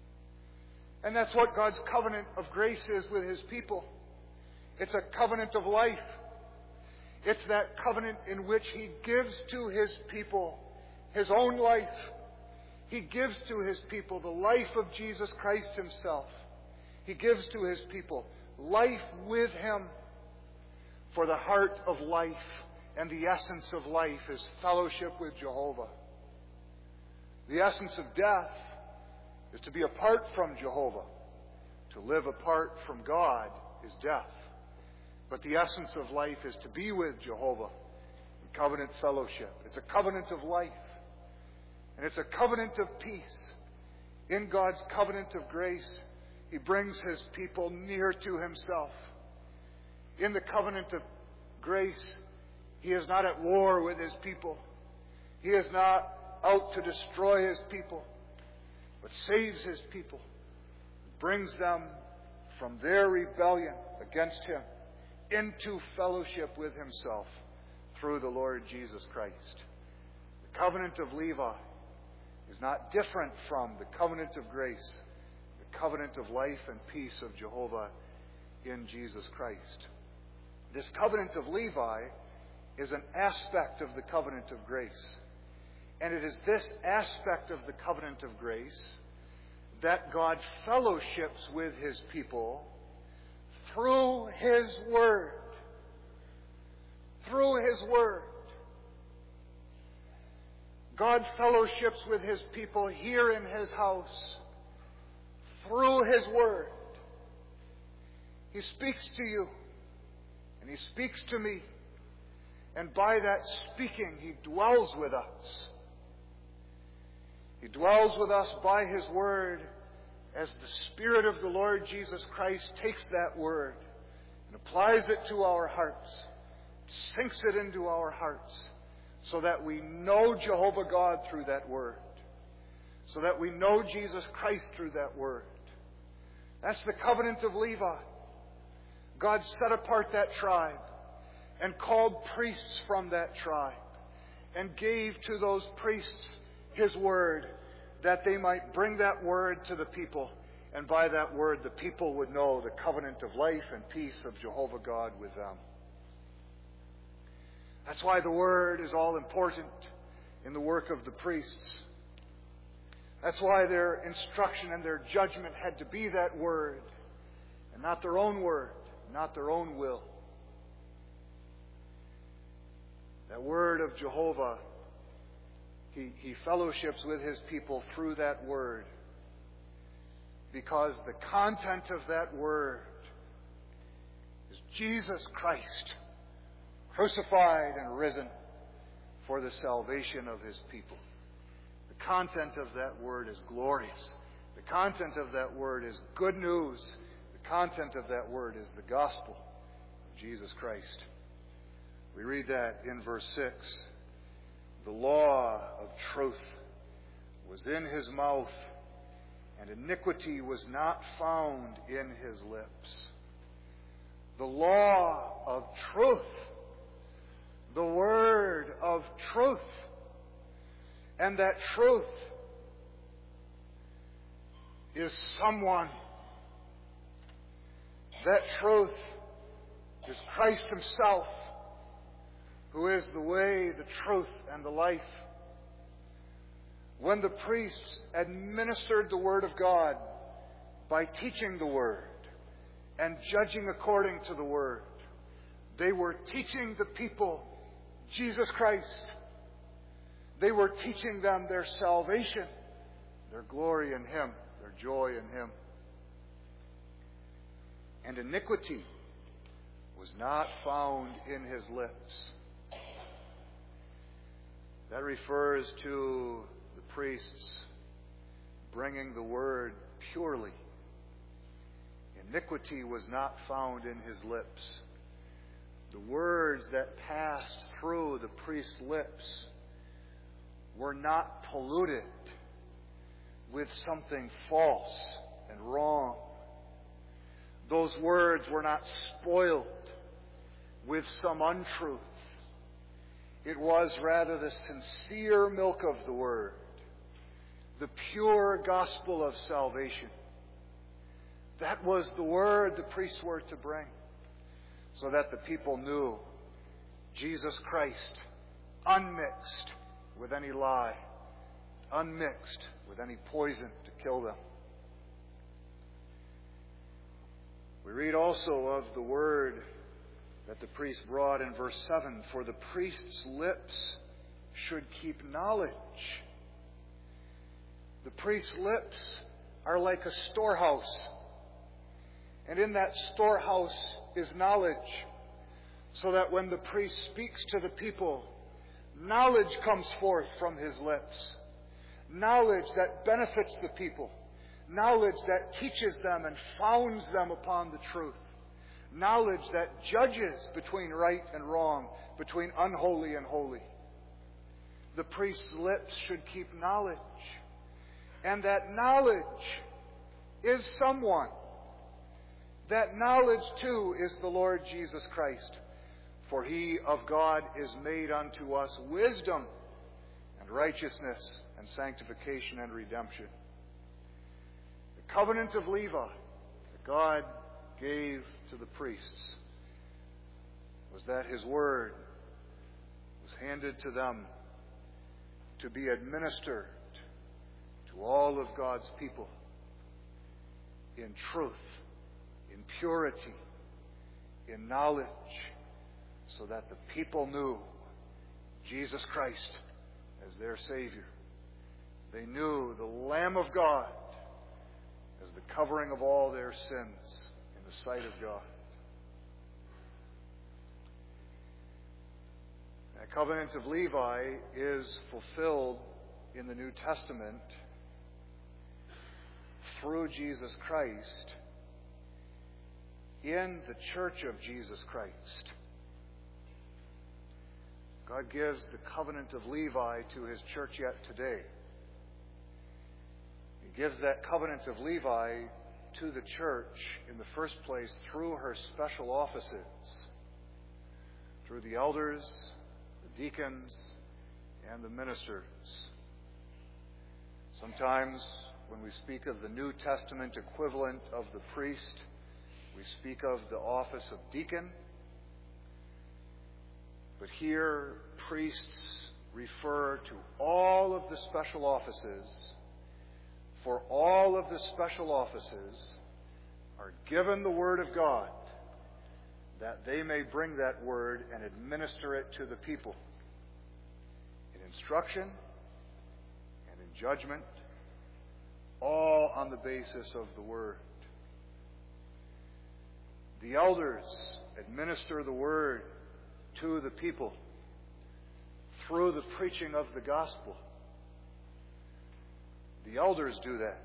And that's what God's covenant of grace is with his people. It's a covenant of life. It's that covenant in which he gives to his people his own life. He gives to his people the life of Jesus Christ himself. He gives to his people life with him. For the heart of life and the essence of life is fellowship with Jehovah. The essence of death is to be apart from Jehovah. To live apart from God is death. But the essence of life is to be with Jehovah in covenant fellowship. It's a covenant of life. And it's a covenant of peace. In God's covenant of grace, he brings his people near to himself. In the covenant of grace, he is not at war with his people. He is not out to destroy his people, but saves his people, brings them from their rebellion against him into fellowship with himself through the Lord Jesus Christ. The covenant of Levi is not different from the covenant of grace, the covenant of life and peace of Jehovah in Jesus Christ. This covenant of Levi is an aspect of the covenant of grace. And it is this aspect of the covenant of grace that God fellowships with his people through his word. Through his word. God fellowships with his people here in his house through his word. He speaks to you, and he speaks to me, and by that speaking he dwells with us. He dwells with us by his word as the Spirit of the Lord Jesus Christ takes that word and applies it to our hearts, sinks it into our hearts, so that we know Jehovah God through that word, so that we know Jesus Christ through that word. That's the covenant of Levi. God set apart that tribe and called priests from that tribe and gave to those priests His word, that they might bring that word to the people. And by that word, the people would know the covenant of life and peace of Jehovah God with them. That's why the word is all important in the work of the priests. That's why their instruction and their judgment had to be that word, and not their own word, not their own will. That word of Jehovah, he, he fellowships with His people through that word, because the content of that word is Jesus Christ, crucified and risen for the salvation of His people. The content of that word is glorious. The content of that word is good news. The content of that word is the gospel of Jesus Christ. We read that in verse six. The law of truth was in His mouth, and iniquity was not found in His lips. The law of truth. The word of truth. And that truth is someone. That truth is Christ Himself, who is the way, the truth, and the life. When the priests administered the Word of God by teaching the Word and judging according to the Word, they were teaching the people Jesus Christ. They were teaching them their salvation, their glory in Him, their joy in Him. And iniquity was not found in His lips. That refers to the priests bringing the word purely. Iniquity was not found in His lips. The words that passed through the priest's lips were not polluted with something false and wrong. Those words were not spoiled with some untruth. It was rather the sincere milk of the Word, the pure gospel of salvation. That was the word the priests were to bring, so that the people knew Jesus Christ, unmixed with any lie, unmixed with any poison to kill them. We read also of the word that the priest brought in verse seven. For the priest's lips should keep knowledge. The priest's lips are like a storehouse. And in that storehouse is knowledge. So that when the priest speaks to the people, knowledge comes forth from his lips. Knowledge that benefits the people. Knowledge that teaches them and founds them upon the truth. Knowledge that judges between right and wrong, between unholy and holy. The priest's lips should keep knowledge. And that knowledge is someone. That knowledge too is the Lord Jesus Christ. For He of God is made unto us wisdom and righteousness and sanctification and redemption. The covenant of Levi that God gave to the priests was that His word was handed to them to be administered to all of God's people in truth, in purity, in knowledge, so that the people knew Jesus Christ as their Savior. They knew the Lamb of God as the covering of all their sins in the sight of God. The covenant of Levi is fulfilled in the New Testament through Jesus Christ in the church of Jesus Christ. God gives the covenant of Levi to His church yet today. He gives that covenant of Levi to the church in the first place through her special offices, through the elders, the deacons, and the ministers. Sometimes when we speak of the New Testament equivalent of the priest, we speak of the office of deacon. But here, priests refer to all of the special offices, for all of the special offices are given the Word of God, that they may bring that Word and administer it to the people in instruction and in judgment, all on the basis of the Word. The elders administer the Word to the people through the preaching of the gospel. The elders do that.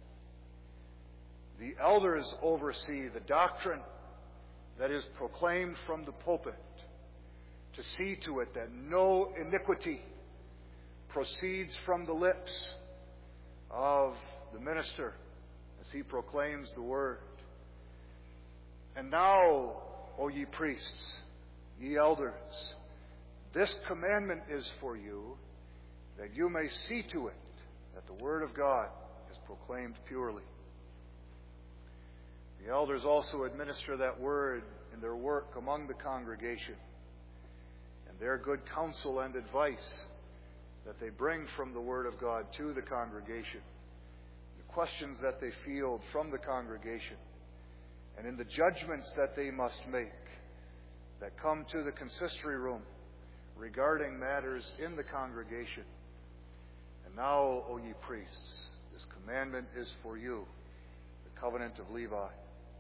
The elders oversee the doctrine that is proclaimed from the pulpit, to see to it that no iniquity proceeds from the lips of the minister as he proclaims the word. And now, O ye priests, ye elders, this commandment is for you, that you may see to it that the word of God is proclaimed purely. The elders also administer that word in their work among the congregation, and their good counsel and advice that they bring from the Word of God to the congregation, the questions that they field from the congregation, and in the judgments that they must make that come to the consistory room regarding matters in the congregation. And now, O ye priests, this commandment is for you, the covenant of Levi.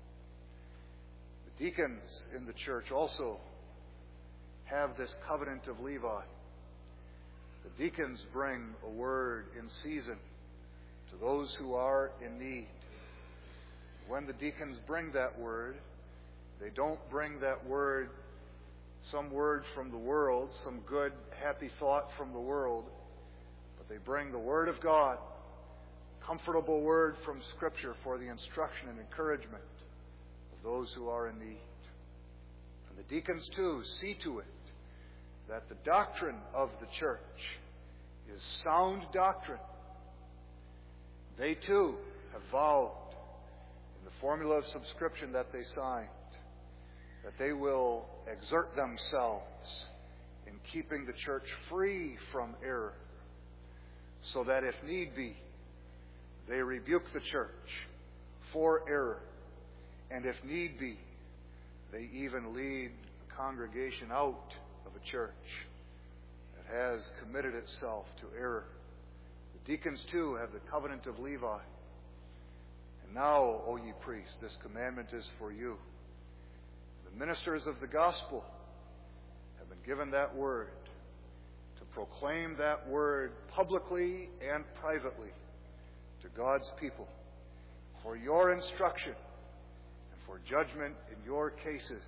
The deacons in the church also have this covenant of Levi. The deacons bring a word in season to those who are in need. When the deacons bring that word, they don't bring that word, some word from the world, some good, happy thought from the world, but they bring the Word of God, comfortable word from Scripture for the instruction and encouragement of those who are in need. And the deacons, too, see to it that the doctrine of the church is sound doctrine. They, too, have vowed in the formula of subscription that they signed that they will exert themselves in keeping the church free from error, so that if need be, they rebuke the church for error, and if need be, they even lead a congregation out of a church that has committed itself to error. The deacons, too, have the covenant of Levi. And now, O ye priests, this commandment is for you. The ministers of the gospel have been given that word, to proclaim that word publicly and privately to God's people for your instruction and for judgment in your cases.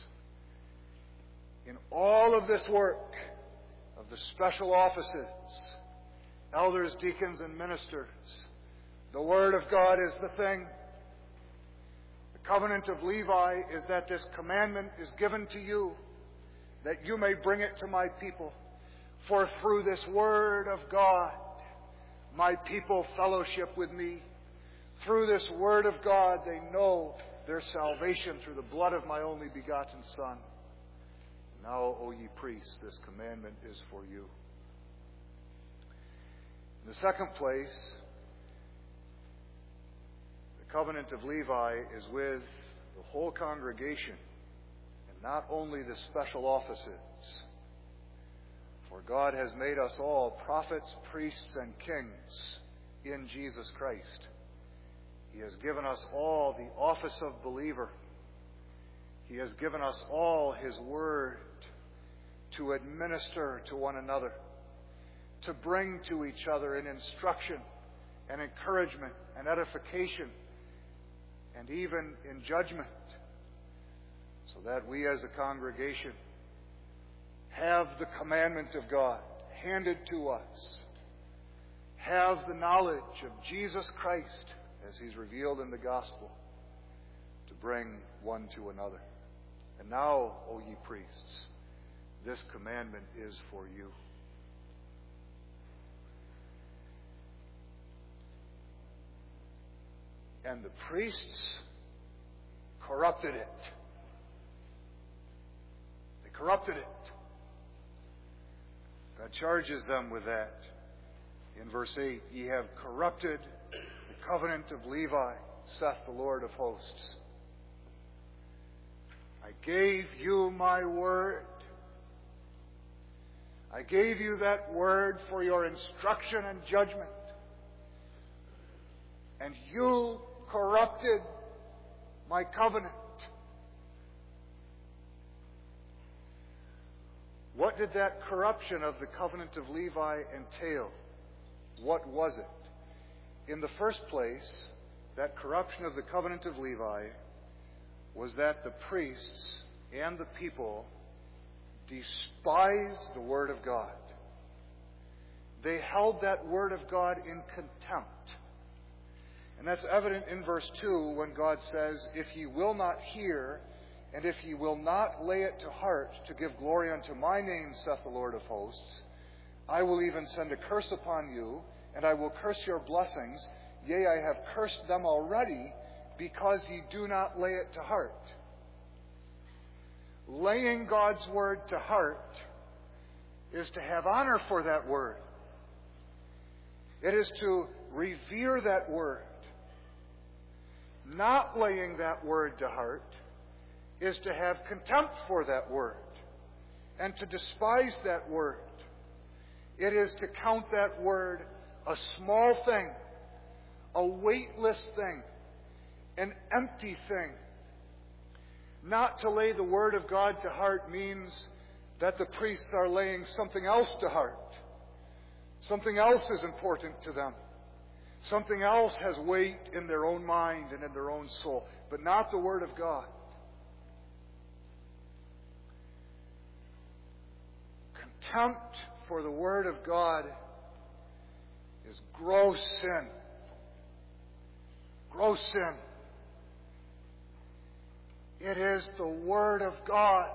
In all of this work of the special offices, elders, deacons, and ministers, the Word of God is the thing. The covenant of Levi is that this commandment is given to you, that you may bring it to my people. For through this Word of God, my people fellowship with me. Through this Word of God, they know their salvation through the blood of my only begotten Son. Now, O ye priests, this commandment is for you. In the second place, the covenant of Levi is with the whole congregation, and not only the special offices. For God has made us all prophets, priests, and kings in Jesus Christ. He has given us all the office of believer. He has given us all His Word to administer to one another, to bring to each other in instruction and encouragement and edification, and even in judgment, so that we as a congregation have the commandment of God handed to us, have the knowledge of Jesus Christ as He's revealed in the gospel, to bring one to another. And now, O ye priests, this commandment is for you. And the priests corrupted it. They corrupted it. God charges them with that. In verse eight, ye have corrupted the covenant of Levi, saith the Lord of hosts. I gave you my word. I gave you that word for your instruction and judgment. And you corrupted my covenant. What did that corruption of the covenant of Levi entail? What was it? In the first place, that corruption of the covenant of Levi was that the priests and the people despised the Word of God. They held that Word of God in contempt. And that's evident in verse two when God says, if ye will not hear, and if ye will not lay it to heart to give glory unto my name, saith the Lord of hosts, I will even send a curse upon you, and I will curse your blessings. Yea, I have cursed them already, because ye do not lay it to heart. Laying God's word to heart is to have honor for that word. It is to revere that word. Not laying that word to heart is to have contempt for that word and to despise that word. It is to count that word a small thing, a weightless thing, an empty thing. Not to lay the Word of God to heart means that the priests are laying something else to heart. Something else is important to them. Something else has weight in their own mind and in their own soul, but not the Word of God. Contempt for the Word of God is gross sin. Gross sin. It is the Word of God.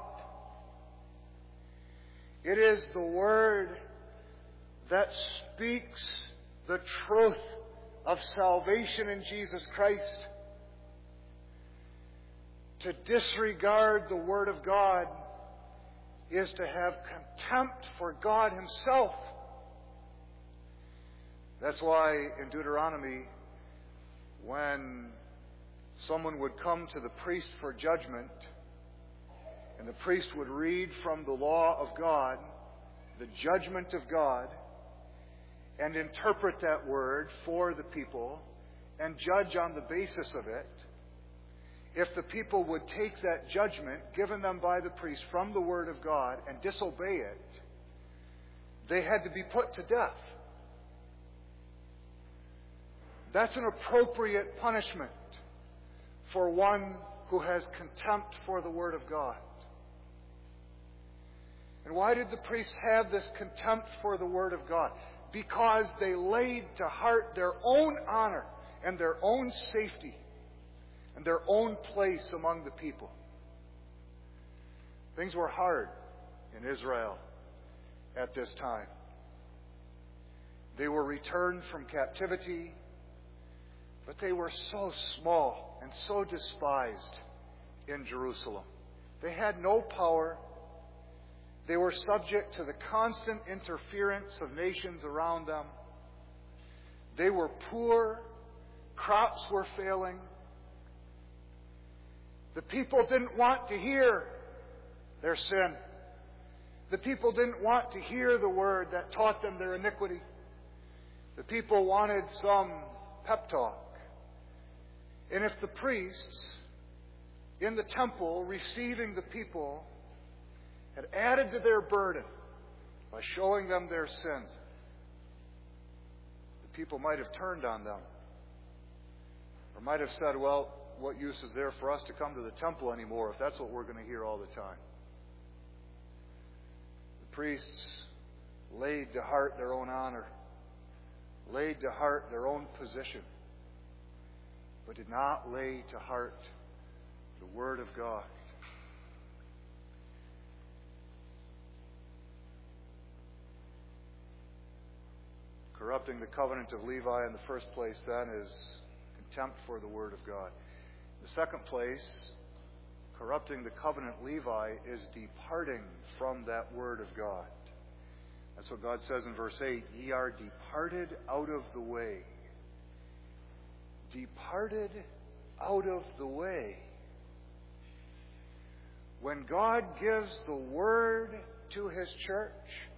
It is the Word that speaks the truth of salvation in Jesus Christ. To disregard the Word of God is to have contempt for God Himself. That's why in Deuteronomy, when someone would come to the priest for judgment, and the priest would read from the law of God, the judgment of God, and interpret that word for the people, and judge on the basis of it, if the people would take that judgment given them by the priest from the Word of God and disobey it, they had to be put to death. That's an appropriate punishment for one who has contempt for the Word of God. And why did the priests have this contempt for the Word of God? Because they laid to heart their own honor and their own safety and their own place among the people. Things were hard in Israel at this time. They were returned from captivity, but they were so small and so despised in Jerusalem. They had no power. They were subject to the constant interference of nations around them. They were poor. Crops were failing. The people didn't want to hear their sin. The people didn't want to hear the word that taught them their iniquity. The people wanted some pep talk. And if the priests in the temple receiving the people had added to their burden by showing them their sins, the people might have turned on them. Or might have said, well, what use is there for us to come to the temple anymore if that's what we're going to hear all the time? The priests laid to heart their own honor, laid to heart their own position, but did not lay to heart the Word of God. Corrupting the covenant of Levi in the first place, then, is contempt for the Word of God. The second place, corrupting the covenant Levi, is departing from that Word of God. That's what God says in verse eight. Ye are departed out of the way. Departed out of the way. When God gives the Word to His church,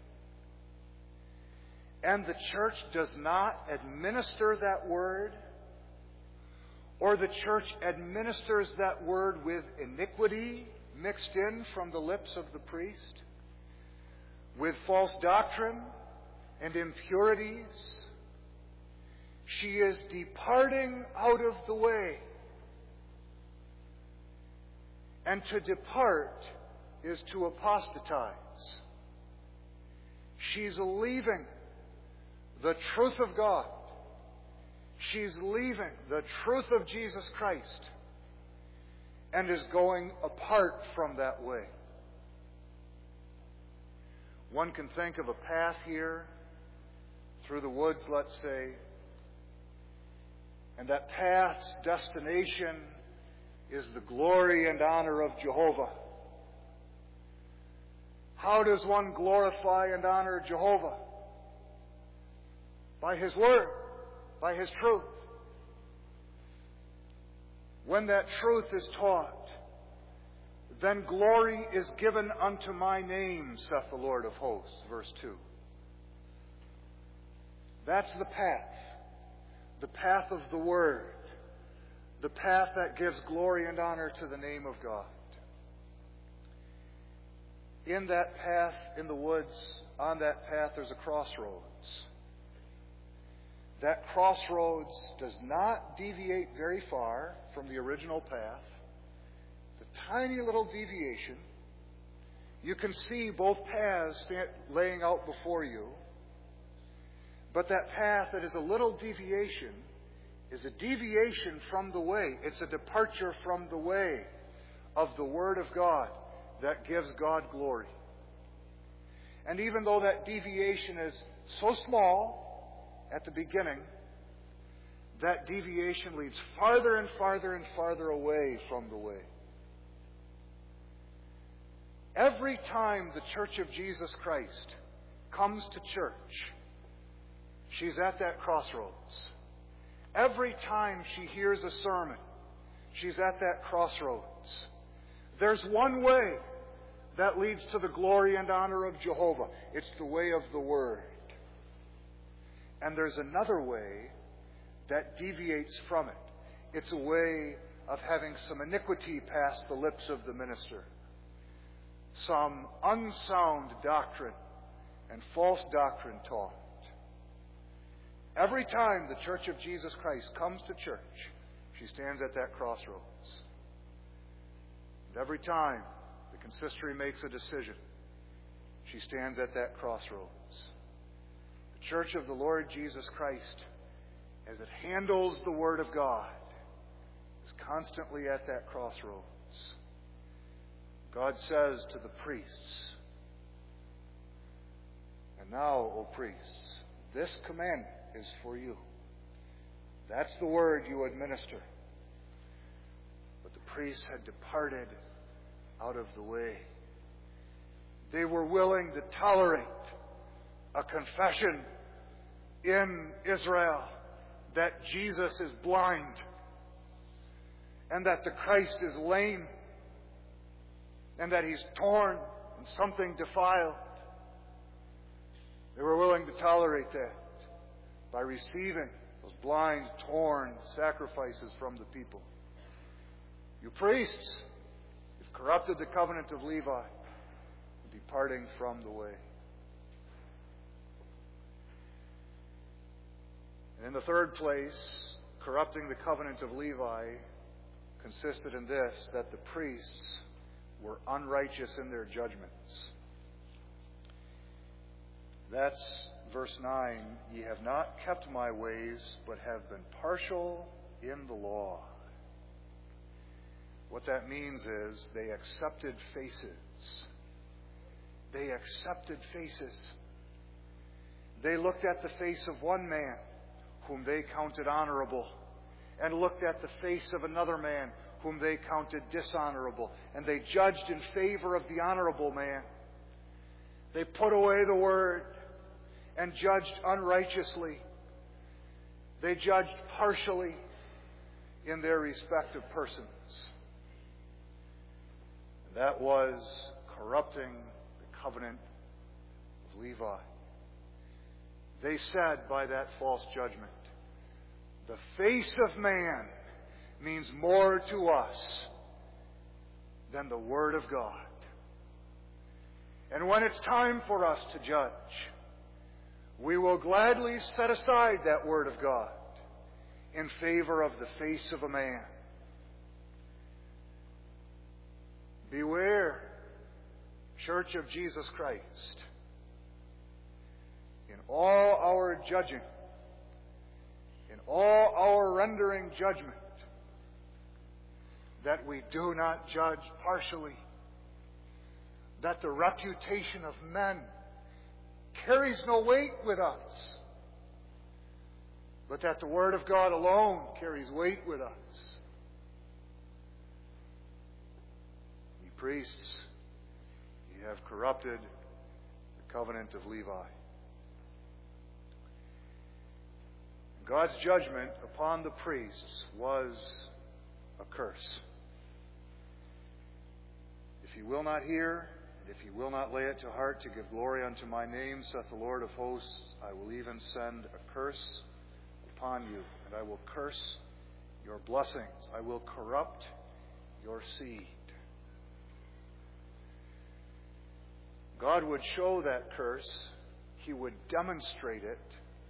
and the church does not administer that Word, or the church administers that Word with iniquity mixed in from the lips of the priest, with false doctrine and impurities, she is departing out of the way. And to depart is to apostatize. She's leaving the truth of God. She's leaving the truth of Jesus Christ and is going apart from that way. One can think of a path here through the woods, let's say, and that path's destination is the glory and honor of Jehovah. How does one glorify and honor Jehovah? By His Word, by His truth. When that truth is taught, then glory is given unto my name, saith the Lord of hosts, verse two. That's the path. The path of the Word. The path that gives glory and honor to the name of God. In that path, in the woods, on that path, there's a crossroads. That crossroads does not deviate very far from the original path. It's a tiny little deviation. You can see both paths laying out before you. But that path that is a little deviation is a deviation from the way. It's a departure from the way of the Word of God that gives God glory. And even though that deviation is so small at the beginning, that deviation leads farther and farther and farther away from the way. Every time the Church of Jesus Christ comes to church, she's at that crossroads. Every time she hears a sermon, she's at that crossroads. There's one way that leads to the glory and honor of Jehovah. It's the way of the Word. And there's another way that deviates from it. It's a way of having some iniquity pass the lips of the minister. Some unsound doctrine and false doctrine taught. Every time the Church of Jesus Christ comes to church, she stands at that crossroads. And every time the consistory makes a decision, she stands at that crossroads. The Church of the Lord Jesus Christ, as it handles the Word of God, is constantly at that crossroads. God says to the priests, "And now, O priests, this commandment is for you." That's the word you administer. But the priests had departed out of the way. They were willing to tolerate a confession in Israel that Jesus is blind and that the Christ is lame and that He's torn and something defiled. They were willing to tolerate that by receiving those blind, torn sacrifices from the people. You priests, you've corrupted the covenant of Levi, departing from the way. And in the third place, corrupting the covenant of Levi consisted in this, that the priests were unrighteous in their judgments. That's verse nine. Ye have not kept my ways, but have been partial in the law. What that means is they accepted faces. They accepted faces. They looked at the face of one man whom they counted honorable, and looked at the face of another man whom they counted dishonorable, and they judged in favor of the honorable man. They put away the word and judged unrighteously. They judged partially in their respective persons. And that was corrupting the covenant of Levi. They said by that false judgment, the face of man means more to us than the Word of God. And when it's time for us to judge, we will gladly set aside that Word of God in favor of the face of a man. Beware, Church of Jesus Christ. In all our judging, in all our rendering judgment, that we do not judge partially, that the reputation of men carries no weight with us, but that the Word of God alone carries weight with us. Ye priests, ye have corrupted the covenant of Levi. God's judgment upon the priests was a curse. If ye will not hear, and if ye will not lay it to heart to give glory unto my name, saith the Lord of hosts, I will even send a curse upon you, and I will curse your blessings. I will corrupt your seed. God would show that curse. He would demonstrate it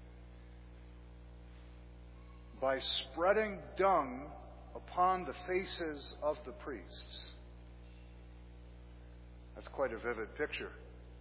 by spreading dung upon the faces of the priests. That's quite a vivid picture.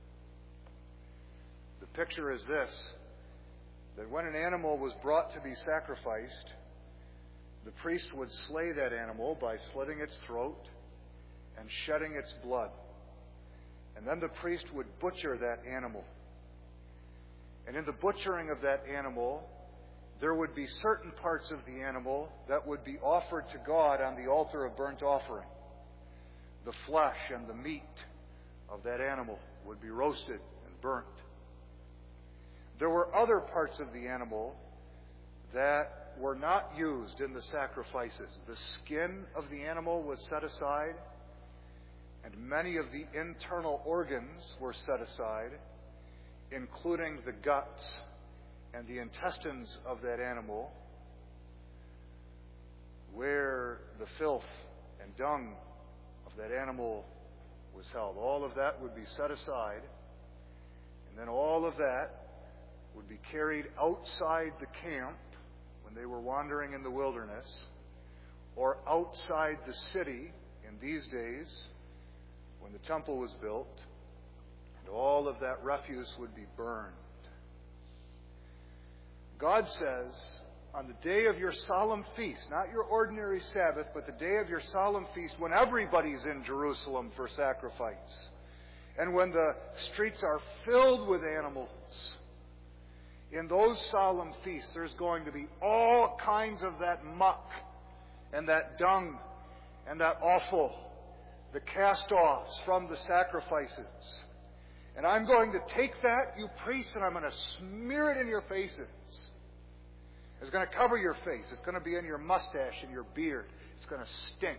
The picture is this, that when an animal was brought to be sacrificed, the priest would slay that animal by slitting its throat and shedding its blood. And then the priest would butcher that animal. And in the butchering of that animal, there would be certain parts of the animal that would be offered to God on the altar of burnt offering. The flesh and the meat of that animal would be roasted and burnt. There were other parts of the animal that were not used in the sacrifices. The skin of the animal was set aside, and many of the internal organs were set aside, including the guts and the intestines of that animal, where the filth and dung of that animal was held. All of that would be set aside, and then all of that would be carried outside the camp when they were wandering in the wilderness, or outside the city in these days when the temple was built, and all of that refuse would be burned. God says, on the day of your solemn feast, not your ordinary Sabbath, but the day of your solemn feast, when everybody's in Jerusalem for sacrifice, and when the streets are filled with animals, in those solemn feasts, there's going to be all kinds of that muck and that dung and that offal, the cast-offs from the sacrifices. And I'm going to take that, you priests, and I'm going to smear it in your faces. It's going to cover your face. It's going to be in your mustache and your beard. It's going to stink.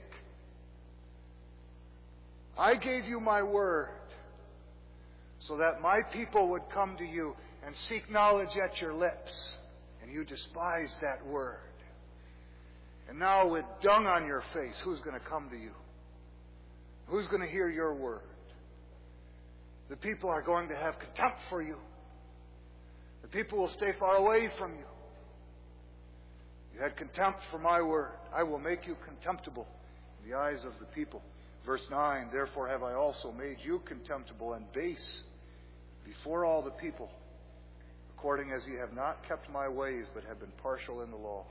I gave you my word so that my people would come to you and seek knowledge at your lips. And you despise that word. And now with dung on your face, who's going to come to you? Who's going to hear your word? The people are going to have contempt for you. The people will stay far away from you. You had contempt for my word. I will make you contemptible in the eyes of the people. Verse nine, therefore have I also made you contemptible and base before all the people, according as ye have not kept my ways, but have been partial in the law.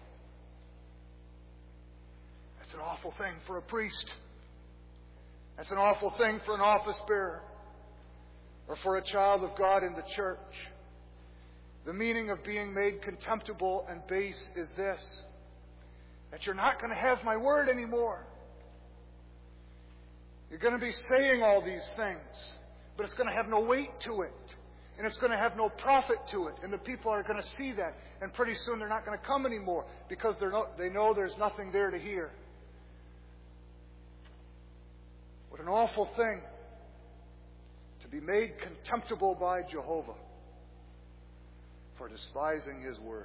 That's an awful thing for a priest. That's an awful thing for an office bearer, or for a child of God in the church. The meaning of being made contemptible and base is this: that you're not going to have my word anymore. You're going to be saying all these things, but it's going to have no weight to it. And it's going to have no profit to it. And the people are going to see that. And pretty soon they're not going to come anymore because they're no, they know there's nothing there to hear. What an awful thing to be made contemptible by Jehovah for despising His word.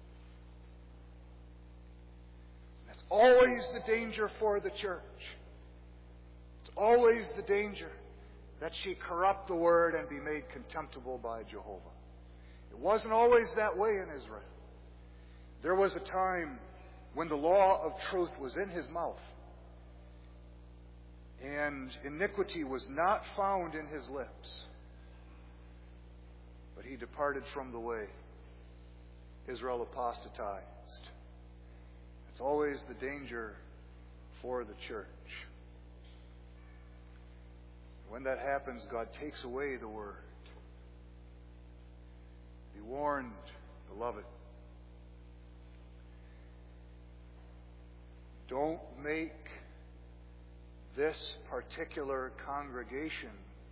That's always the danger for the church. It's always the danger that she corrupt the word and be made contemptible by Jehovah. It wasn't always that way in Israel. There was a time when the law of truth was in his mouth, and iniquity was not found in his lips. But he departed from the way. Israel apostatized. It's always the danger for the church. When that happens, God takes away the word. Be warned, beloved. Don't make this particular congregation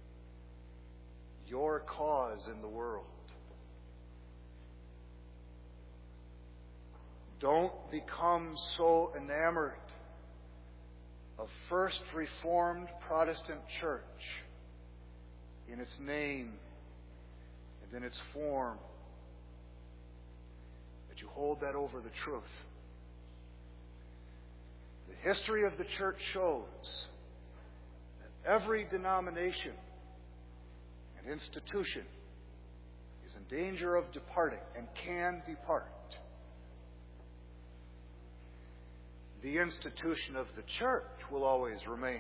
your cause in the world. Don't become so enamored of First Reformed Protestant Church in its name and in its form that you hold that over the truth. The history of the church shows that every denomination and institution is in danger of departing and can depart. The institution of the church will always remain.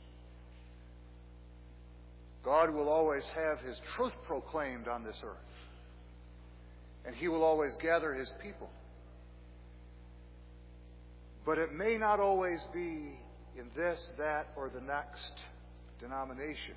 God will always have His truth proclaimed on this earth. And He will always gather His people. But it may not always be in this, that, or the next denomination.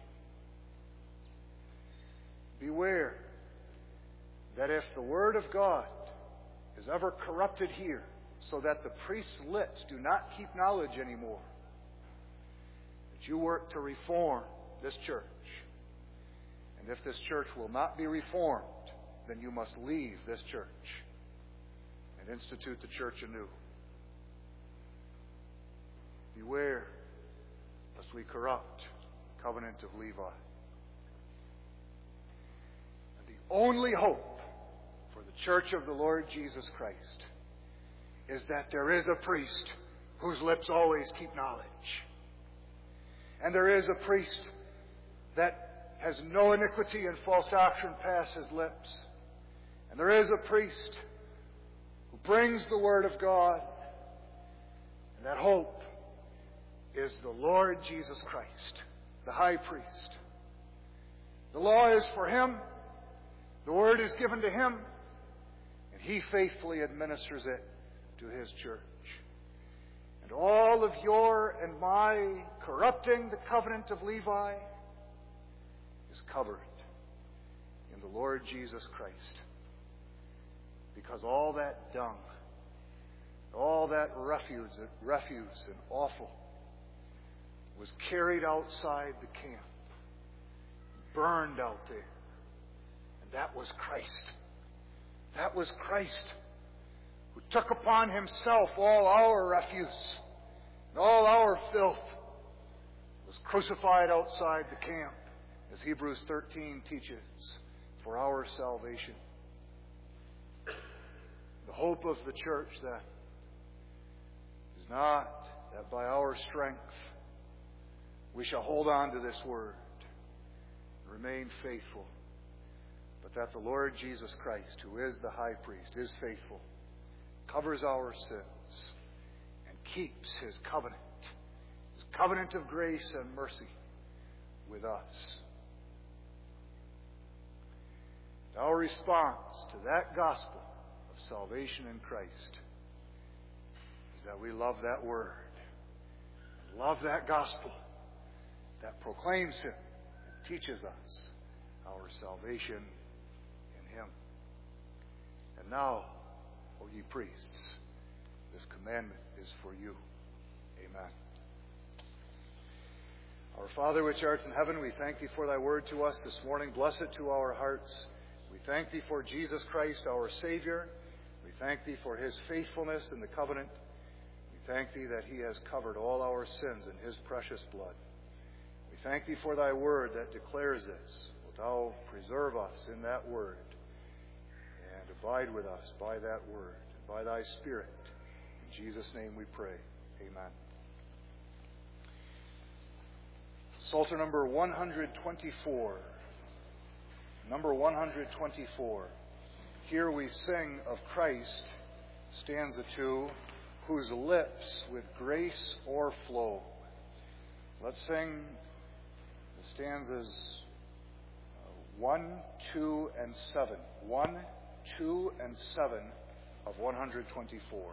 Beware that if the Word of God is ever corrupted here, so that the priest's lips do not keep knowledge anymore, that you work to reform this church. And if this church will not be reformed, then you must leave this church and institute the church anew. Beware lest we corrupt the covenant of Levi. And the only hope for the church of the Lord Jesus Christ is that there is a priest whose lips always keep knowledge. And there is a priest that has no iniquity and false doctrine pass his lips. And there is a priest who brings the Word of God. And that hope is the Lord Jesus Christ, the high priest. The law is for Him. The Word is given to Him. And He faithfully administers it to His church. And all of your and my corrupting the covenant of Levi is covered in the Lord Jesus Christ. Because all that dung, all that refuse, refuse and offal was carried outside the camp, burned out there. And that was Christ. That was Christ, who took upon Himself all our refuse and all our filth, was crucified outside the camp, as Hebrews thirteen teaches, for our salvation. The hope of the church, then, is not that by our strength we shall hold on to this word and remain faithful, but that the Lord Jesus Christ, who is the high priest, is faithful, covers our sins, and keeps His covenant, His covenant of grace and mercy with us. And our response to that gospel of salvation in Christ is that we love that word, and love that gospel that proclaims Him and teaches us our salvation in Him. And now, O ye priests, This commandment is for you. Amen. Our Father which art in heaven, we thank thee for thy word to us this morning. Bless it to our hearts. We thank thee for Jesus Christ, our Savior. We thank thee for his faithfulness in the covenant. We thank thee that he has covered all our sins in his precious blood. We thank thee for thy word that declares this. Wilt thou preserve us in that word and abide with us by that word and by thy Spirit. In Jesus' name we pray. Amen. Psalter number one twenty-four. Number one twenty-four. Here we sing of Christ, stanza two, whose lips with grace o'erflow. Let's sing the stanzas one, two, and seven. one, two, and seven of one twenty-four.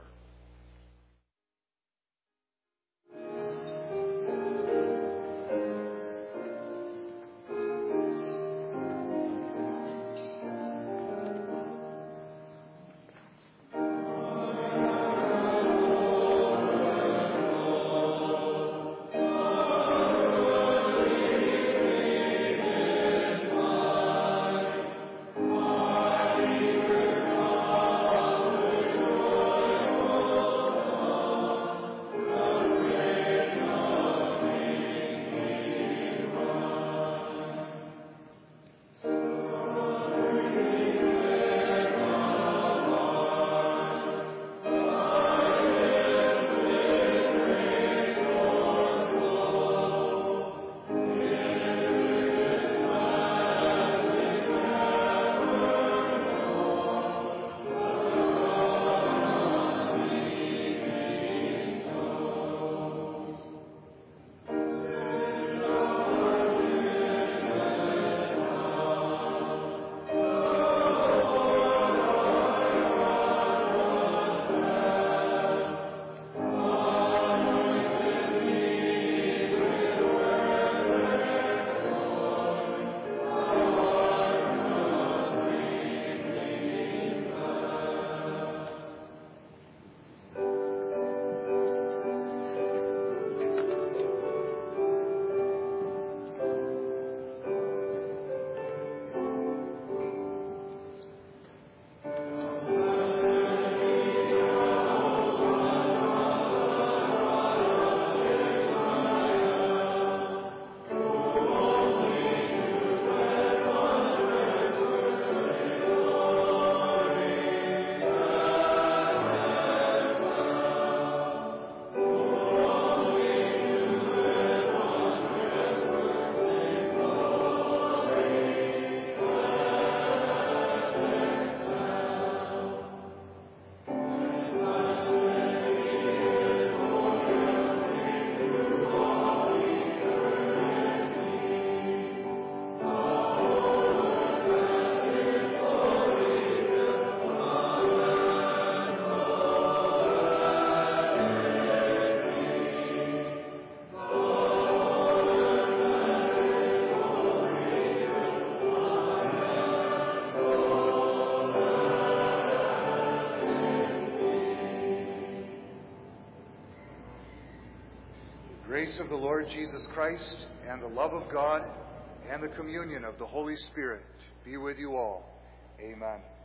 Grace of the Lord Jesus Christ, and the love of God, and the communion of the Holy Spirit be with you all. Amen.